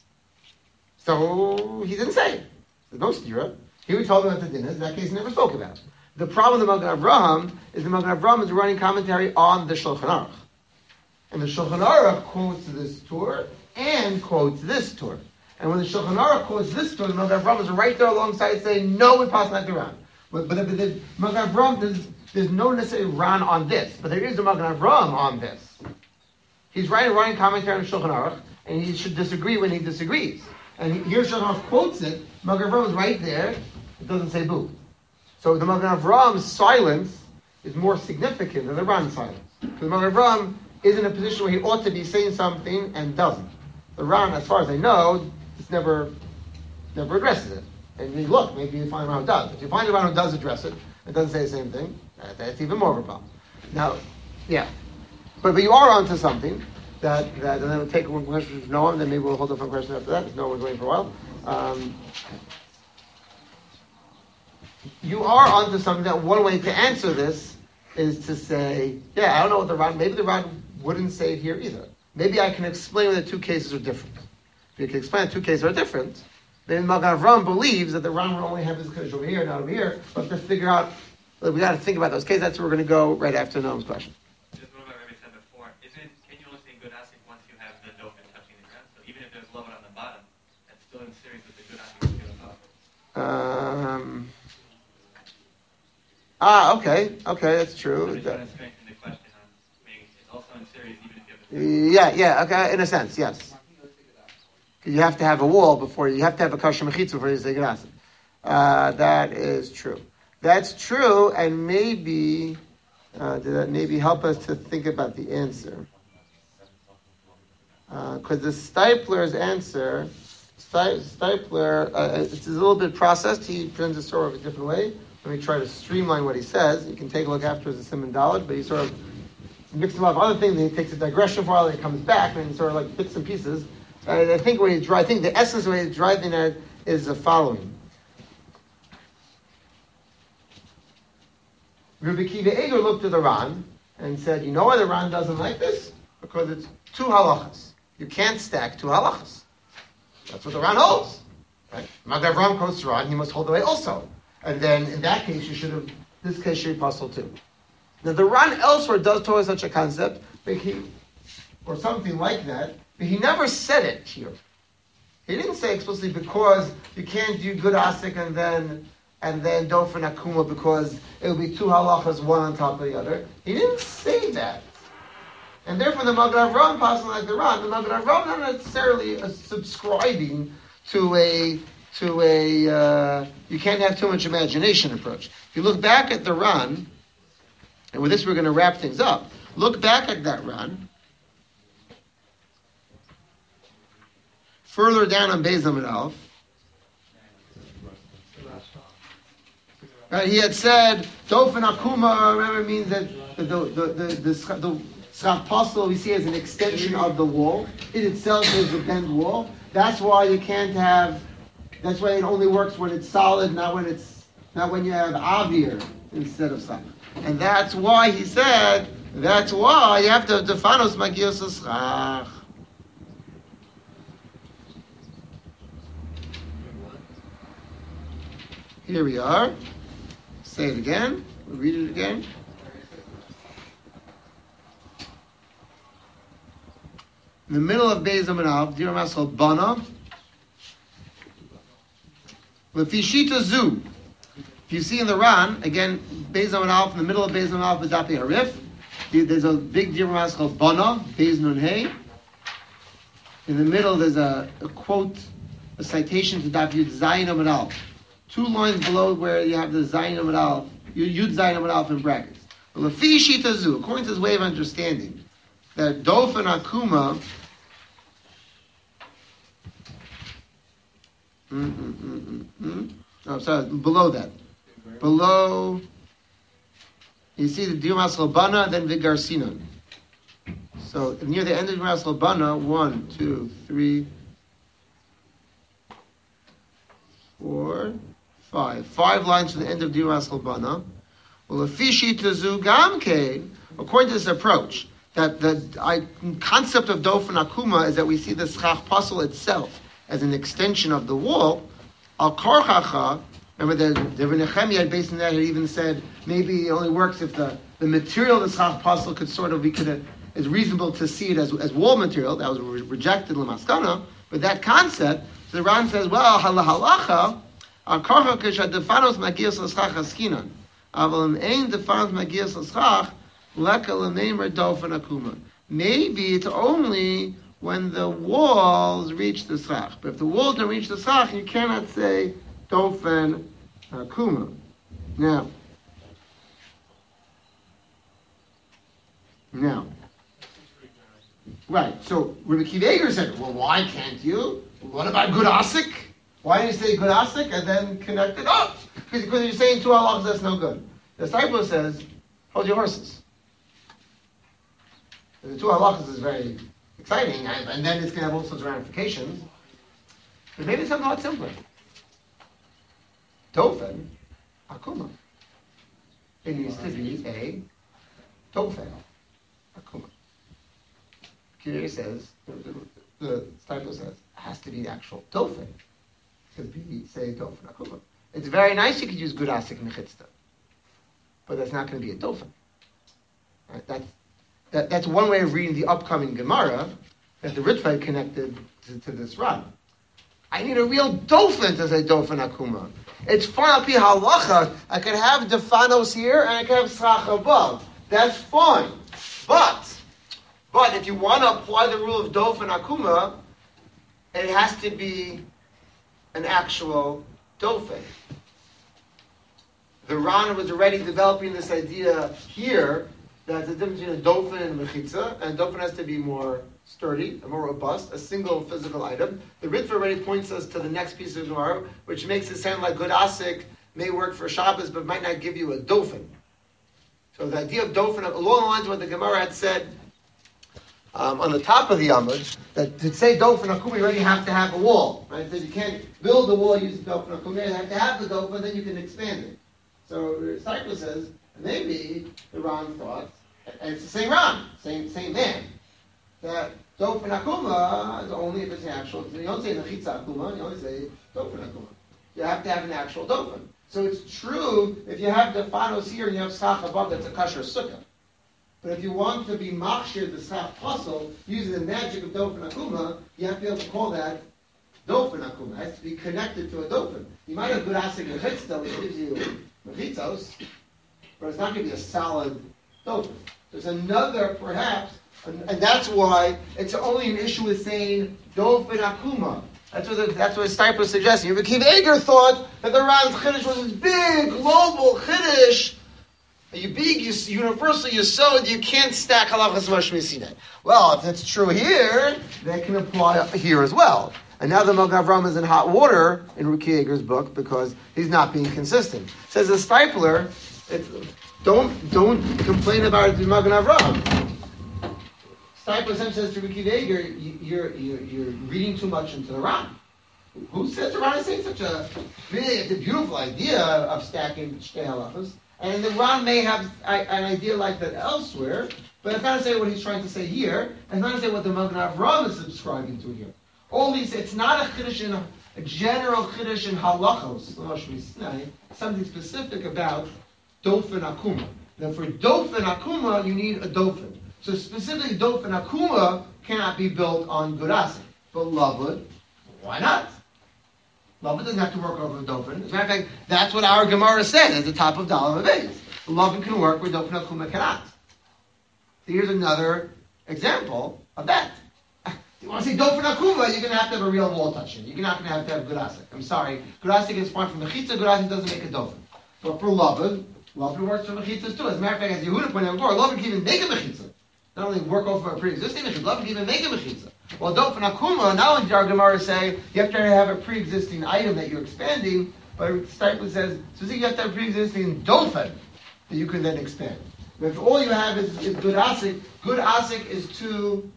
So, he didn't say it. There's no stira. He would tell me what the din is, that case he never spoke about. The problem with the Magen Avraham is the Magen Avraham is running commentary on the Shulchan Aruch. And the Shulchan Aruch quotes this Torah and quotes this Torah. And when the Shulchan Aruch quotes this Torah, the Magen Avraham is right there alongside saying, no, we pass not the Ran. But the Magen Avraham, there's no necessarily Ran on this, but there is a Magen Avraham on this. He's writing commentary on Shulchan Aruch, and he should disagree when he disagrees. And here Shulchan Aruch quotes it, Magen Avraham is right there, it doesn't say boo. So the Magen Avraham's silence is more significant than the Ran silence. Because the Magen Avraham is in a position where he ought to be saying something and doesn't. The Ran, as far as I know, just never addresses it. And you look, maybe you find a Ran who does. If you find a Ran who does address it, and doesn't say the same thing, that's even more of a problem. Now, yeah. But you are onto something that and then we'll take one question from Noah, and then maybe we'll hold up one question after that, because Noah was waiting for a while. You are onto something that one way to answer this is to say, yeah, I don't know what the Ran, maybe the Ran wouldn't say it here either. Maybe I can explain why the two cases are different. If you can explain the two cases are different, then Magen Avraham believes that the Ran would only have his kiddush over here, not over here, but to figure out, we got to think about those cases. That's where we're going to go right after Noam's question. Just Okay, that's true. I'm just trying to strengthen the question on being it's also in series even if you have Yeah, okay, in a sense, yes. You have to have a wall before you have to have a kasher mechitza before you say grass. That is true. That's true, and maybe did that maybe help us to think about the answer? Because the Stipler's answer, Stipler, it's a little bit processed. He presents it sort of a different way. Let me try to streamline what he says. You can take a look afterwards at Simon Dalit, but he sort of mixes a lot of other things, and he takes a digression for a while, and he comes back, and sort of like bits and pieces. I think the essence of what he's driving at is the following. Rabbi Kiva Eger looked at the Ran and said, you know why the Ran doesn't like this? Because it's two halachas. You can't stack two halachas. That's what the Ran holds. Right? Magen Avraham quotes the Ran, he must hold the way also. And then in that case, this case should be puzzled too. Now the Ran elsewhere does talk such a concept, or something like that, but he never said it here. He didn't say explicitly because you can't do good asik and then dofen akuma because it will be two halachas, one on top of the other. He didn't say that. And therefore the Magen Avraham passing like the Ran, the Magen Avraham not necessarily subscribing to a you can't have too much imagination approach. If you look back at the Ran, and with this we're going to wrap things up, look back at that Ran. Further down on Beis Amud Aleph, right, he had said Dofen Akuma. Remember, means that the schach pasul we see as an extension of the wall. It itself is a bent wall. That's why you can't have. That's why it only works when it's solid, not when you have avir instead of schach. And that's why he said. That's why you have to defanos magios schach. Here we are. Say it again. We'll read it again. In the middle of Beis Amud Aleph, Dir Masal Bana, Lefishita Zu. If you see in the Ran, again, Beis Amud Aleph, in the middle of Beis Amud Aleph, B'Dapi Harif, there's a big Dir Masal Bana, Beis Nun Hey. In the middle, there's a quote, a citation to Daf Yud Zayin Amud Aleph. 2 lines below where you have the Zayin Amud Aleph, Yud Zayin Amud Aleph in brackets. Lefi Shita Zu, according to his way of understanding, that Dofen Akuma Oh, sorry, below that. Below, you see the Diumas Labana, then Vigar Sinon. So near the end of Diumas Labana, 1, 2, 3, 4, 5. 5 lines to the end of Diumas Labana. Well, Afishitazu Gamke, according to this approach, that the concept of Dofen Akuma is that we see the Schach Pasul itself as an extension of the wall. Al Korchacha, remember the Rebbe Nechemia, based on that, had even said maybe it only works if the material of the Schach Pasul is reasonable to see it as wall material. That was rejected Lamaskana. But that concept, the Ran says, well, halacha, Al Korchacha defanos magios l'schach askinan. Aval ein defanos magios l'schach leka l'neimer dofen akuma. Maybe it's only when the walls reach the schach. But if the walls don't reach the schach, you cannot say dofen akuma. Now, right, so Rabbi Kiva Eger said, well, why can't you? What about good asik? Why do you say good asik and then connect it up? Because you're saying 2 halachas, that's no good. The disciple says, hold your horses. The 2 halachas is very exciting, and then it's going to have all sorts of ramifications. But maybe it's something a lot simpler. Dofen akuma. It needs to be a dofen akuma. Kiryur says, the disciple says, it has to be the actual dofen. It could be, say, dofen akuma. It's very nice you could use good asik mechitzta, but that's not going to be a dofen. Right? That's one way of reading the upcoming Gemara that the Ritva connected to this Ran. I need a real dofen to say dofen akuma. It's fine al pi halacha. I can have defanos here and I can have srach above. That's fine. But if you want to apply the rule of dofen akuma, it has to be an actual dofen. The Ran was already developing this idea here that the difference between a dofen and a mechitza, and a dofen has to be more sturdy, more robust, a single physical item. The Ritva already points us to the next piece of Gemara, which makes it sound like good asik may work for Shabbos, but might not give you a dofen. So the idea of dofen, along the lines of what the Gemara had said on the top of the Amud, that to say dofen akuma, you already have to have a wall, right? So you can't build a wall using dofen akuma, you have to have the dofen, then you can expand it. So Cycle says, maybe the Ran thought, and it's the same Ran, same man, that dofen akuma is only if it's an actual. You don't say mechitza akuma, you only say dofen akuma. You have to have an actual dofen. So it's true if you have defanos here and you have schach above, that's a kasher sukkah. But if you want to be machshir the schach puzzle using the magic of dofen akuma, you have to be able to call that dofen akuma. It has to be connected to a dofen. You might have good asik mechitza, which gives you mechitzos, but it's not going to be a solid dofen. There's another, perhaps, and that's why it's only an issue with saying dofen akuma. That's what Stiper is suggesting. Rekiv Eger thought that the Ran's chiddush was this big global chiddush, universal yesod. You can't stack halachas Moshe Sinai. Well, if it's true here, that can apply here as well. And now the Magen Avraham is in hot water in Rekiv Eger's book because he's not being consistent. Says the Stipler, don't complain about the Magen Avraham. Stipler says to Rekiv Eger, you're reading too much into the Ran. Who says the Ran is saying such a beautiful idea of stacking shtei halachas? And the Ran may have an idea like that elsewhere, but it's not to say what he's trying to say here, and it's not to say what the Magen Avraham is subscribing to here. It's not a chiddush a general chiddush in halachos, something specific about dofen akuma. Now for dofen akuma, you need a dofen. So specifically, dofen akuma cannot be built on gurasik. But lavud, why not? Lavud doesn't have to work over dofen. As a matter of fact, that's what our Gemara said at the top of Daled Vav. Lavud can work where dofen akuma cannot. So here's another example of that. You want to say dofen akuma, you're going to have a real wall touching. You're not going to have gurasik. I'm sorry, gurasik is fine from the chitza. Gurasik doesn't make a dofen. But for lavud works for mechitzas too. As a matter of fact, as Yehuda pointed out before, lavud can even make a mechitza. Not only work over a pre-existing mechitza, lavud can even make a mechitza. Well, dofen akuma, not only did our Gemara say you have to have a pre-existing item that you're expanding, but Stipler says you have to have a pre-existing dofen that you can then expand. But if all you have is good asik is too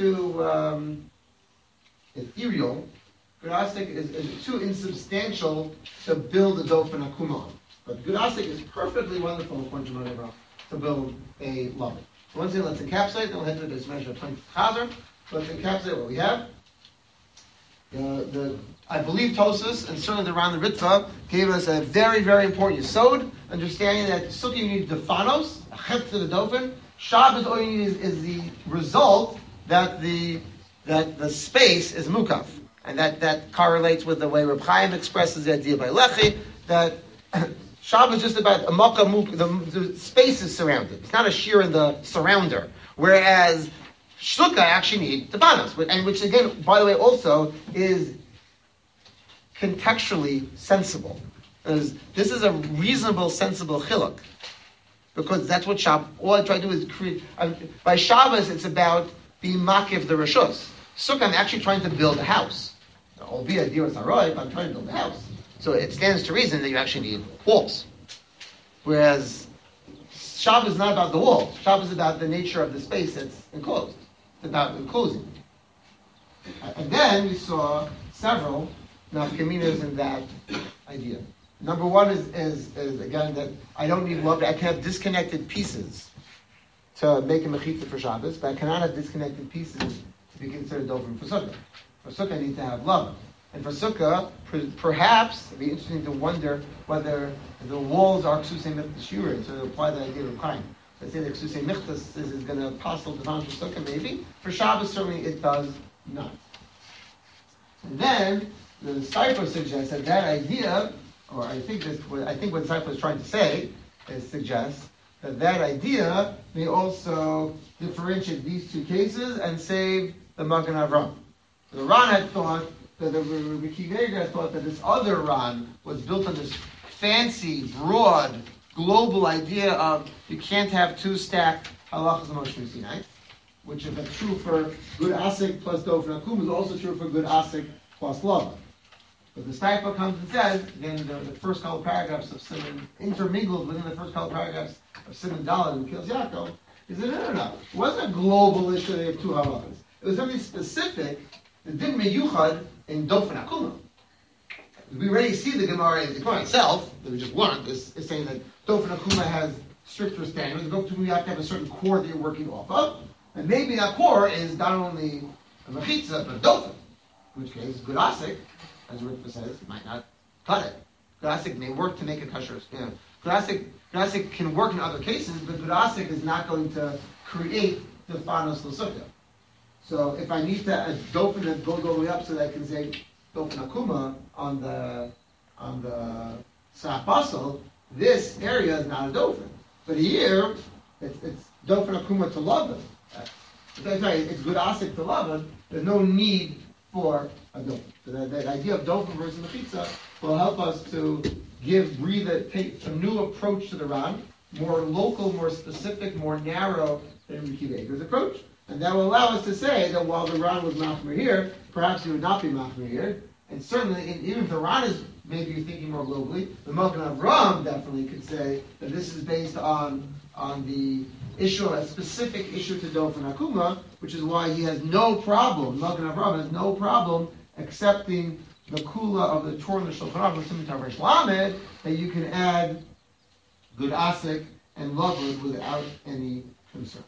ethereal. Good asik is too insubstantial to build a dofen akuma on. But good asik is perfectly wonderful according to Magen Avraham to build a lavud. Once again, let's encapsulate, then we'll head to this measure of 20 chazer. Let's encapsulate what we have. I believe Tosas, and certainly the Ran the Ritva, gave us a very, very important yesod, understanding that sukkah you need defanos, a chet to the dofen. Shabbos, all you need is the result that the space is mukaf. And that correlates with the way Reb Chaim expresses the idea by Lechi, that Shabbos is just about a makkah, the space is surrounded. It's not a shear in the surrounder. Whereas Sukkah actually need defanos, and which again, by the way, also is contextually sensible. This is a reasonable, sensible chiluk, because that's what Shabbos. All I try to do is create. By Shabbos, it's about being makiv the rishus. Sukkah, I'm actually trying to build a house. Albeit Diras Haroy, but I'm trying to build a house. So it stands to reason that you actually need walls. Whereas Shabbos is not about the wall. Shabbos is about the nature of the space that's enclosed. It's about enclosing. And then we saw several nafkaminas in that idea. Number one is again that I don't need love. I can have disconnected pieces to make a mechitza for Shabbos, but I cannot have disconnected pieces to be considered dofen for Sukkah. For Sukkah, I need to have love. And for Sukkah, perhaps it'd be interesting to wonder whether the walls are ksusei michtas shiurim, to apply the idea of Chaim. Let's say that ksusei michtas is going to apostle devan for Sukkah, maybe. For Shabbos, certainly it does not. And then the Seifer suggests that idea, or I think what Seifer is trying to say is suggest that idea may also differentiate these two cases and save the Magen Avram. The Ran had thought that the Rabbi Akiva Eiger had thought that this other Ran was built on this fancy, broad, global idea of you can't have two stacked halachas of Moshe Sinai, which if it's true for good asik plus dofen akum is also true for good asik plus lava. But the Seifer comes and says, again, the first couple paragraphs of Simon, intermingled within the first couple paragraphs of Simon Dalet and Kil's Yaakov, is that no. It wasn't a global issue that you have two halachas. It was something specific, the din meyuchad in dofen akuma. We already see the Gemara itself, that we just learned, is saying that dofen akuma has stricter standards. The dofen akuma, you have to have a certain core that you're working off of. And maybe that core is not only a mechitza, but a dofen. In which case, good asik, as Ritva says, might not cut it. Good asik may work to make a kasher. Good asik can work in other cases, but good asik is not going to create the fanos l'sukkah. So if I need to dofen that goes all the way up so that I can say dofen akuma on the saf basal, this area is not a dofen. But here, it's dofen akuma to lavan. It's good asik to lavan. There's no need for a dofen. So that idea of dofen versus mechitza will help us to take a new approach to the Ran, more local, more specific, more narrow than Rabbi Akiva Eiger's approach. And that will allow us to say that while the Ran was machmir here, perhaps he would not be machmir here. And certainly, even if the Ran is maybe thinking more globally, the Magen Avram definitely could say that this is based on the issue, a specific issue to dofen akuma, which is why he has no problem, Magen Avram has no problem accepting the kula of the Torah and the Shulchan Aruch, Simon Tavresh Lamed, that you can add good asik and lavud without any concerns.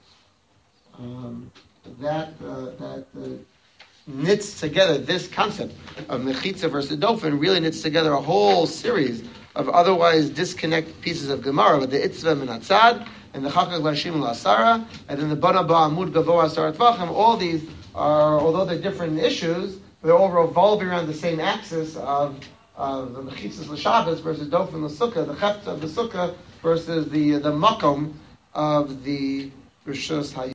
That knits together this concept of mechitza versus dofen, really knits together a whole series of otherwise disconnected pieces of Gemara with the Itzvah Minatzad and the Chakak Lashim Lasara, and then the Bana Ba'amud Gavoa Asarat Tvachim. All these are, although they're different issues, they're all revolving around the same axis of the mechitzas l'Shabbos versus dofen l'Sukkah, the chefta of the Sukkah versus the makom of the Rishus Hayom.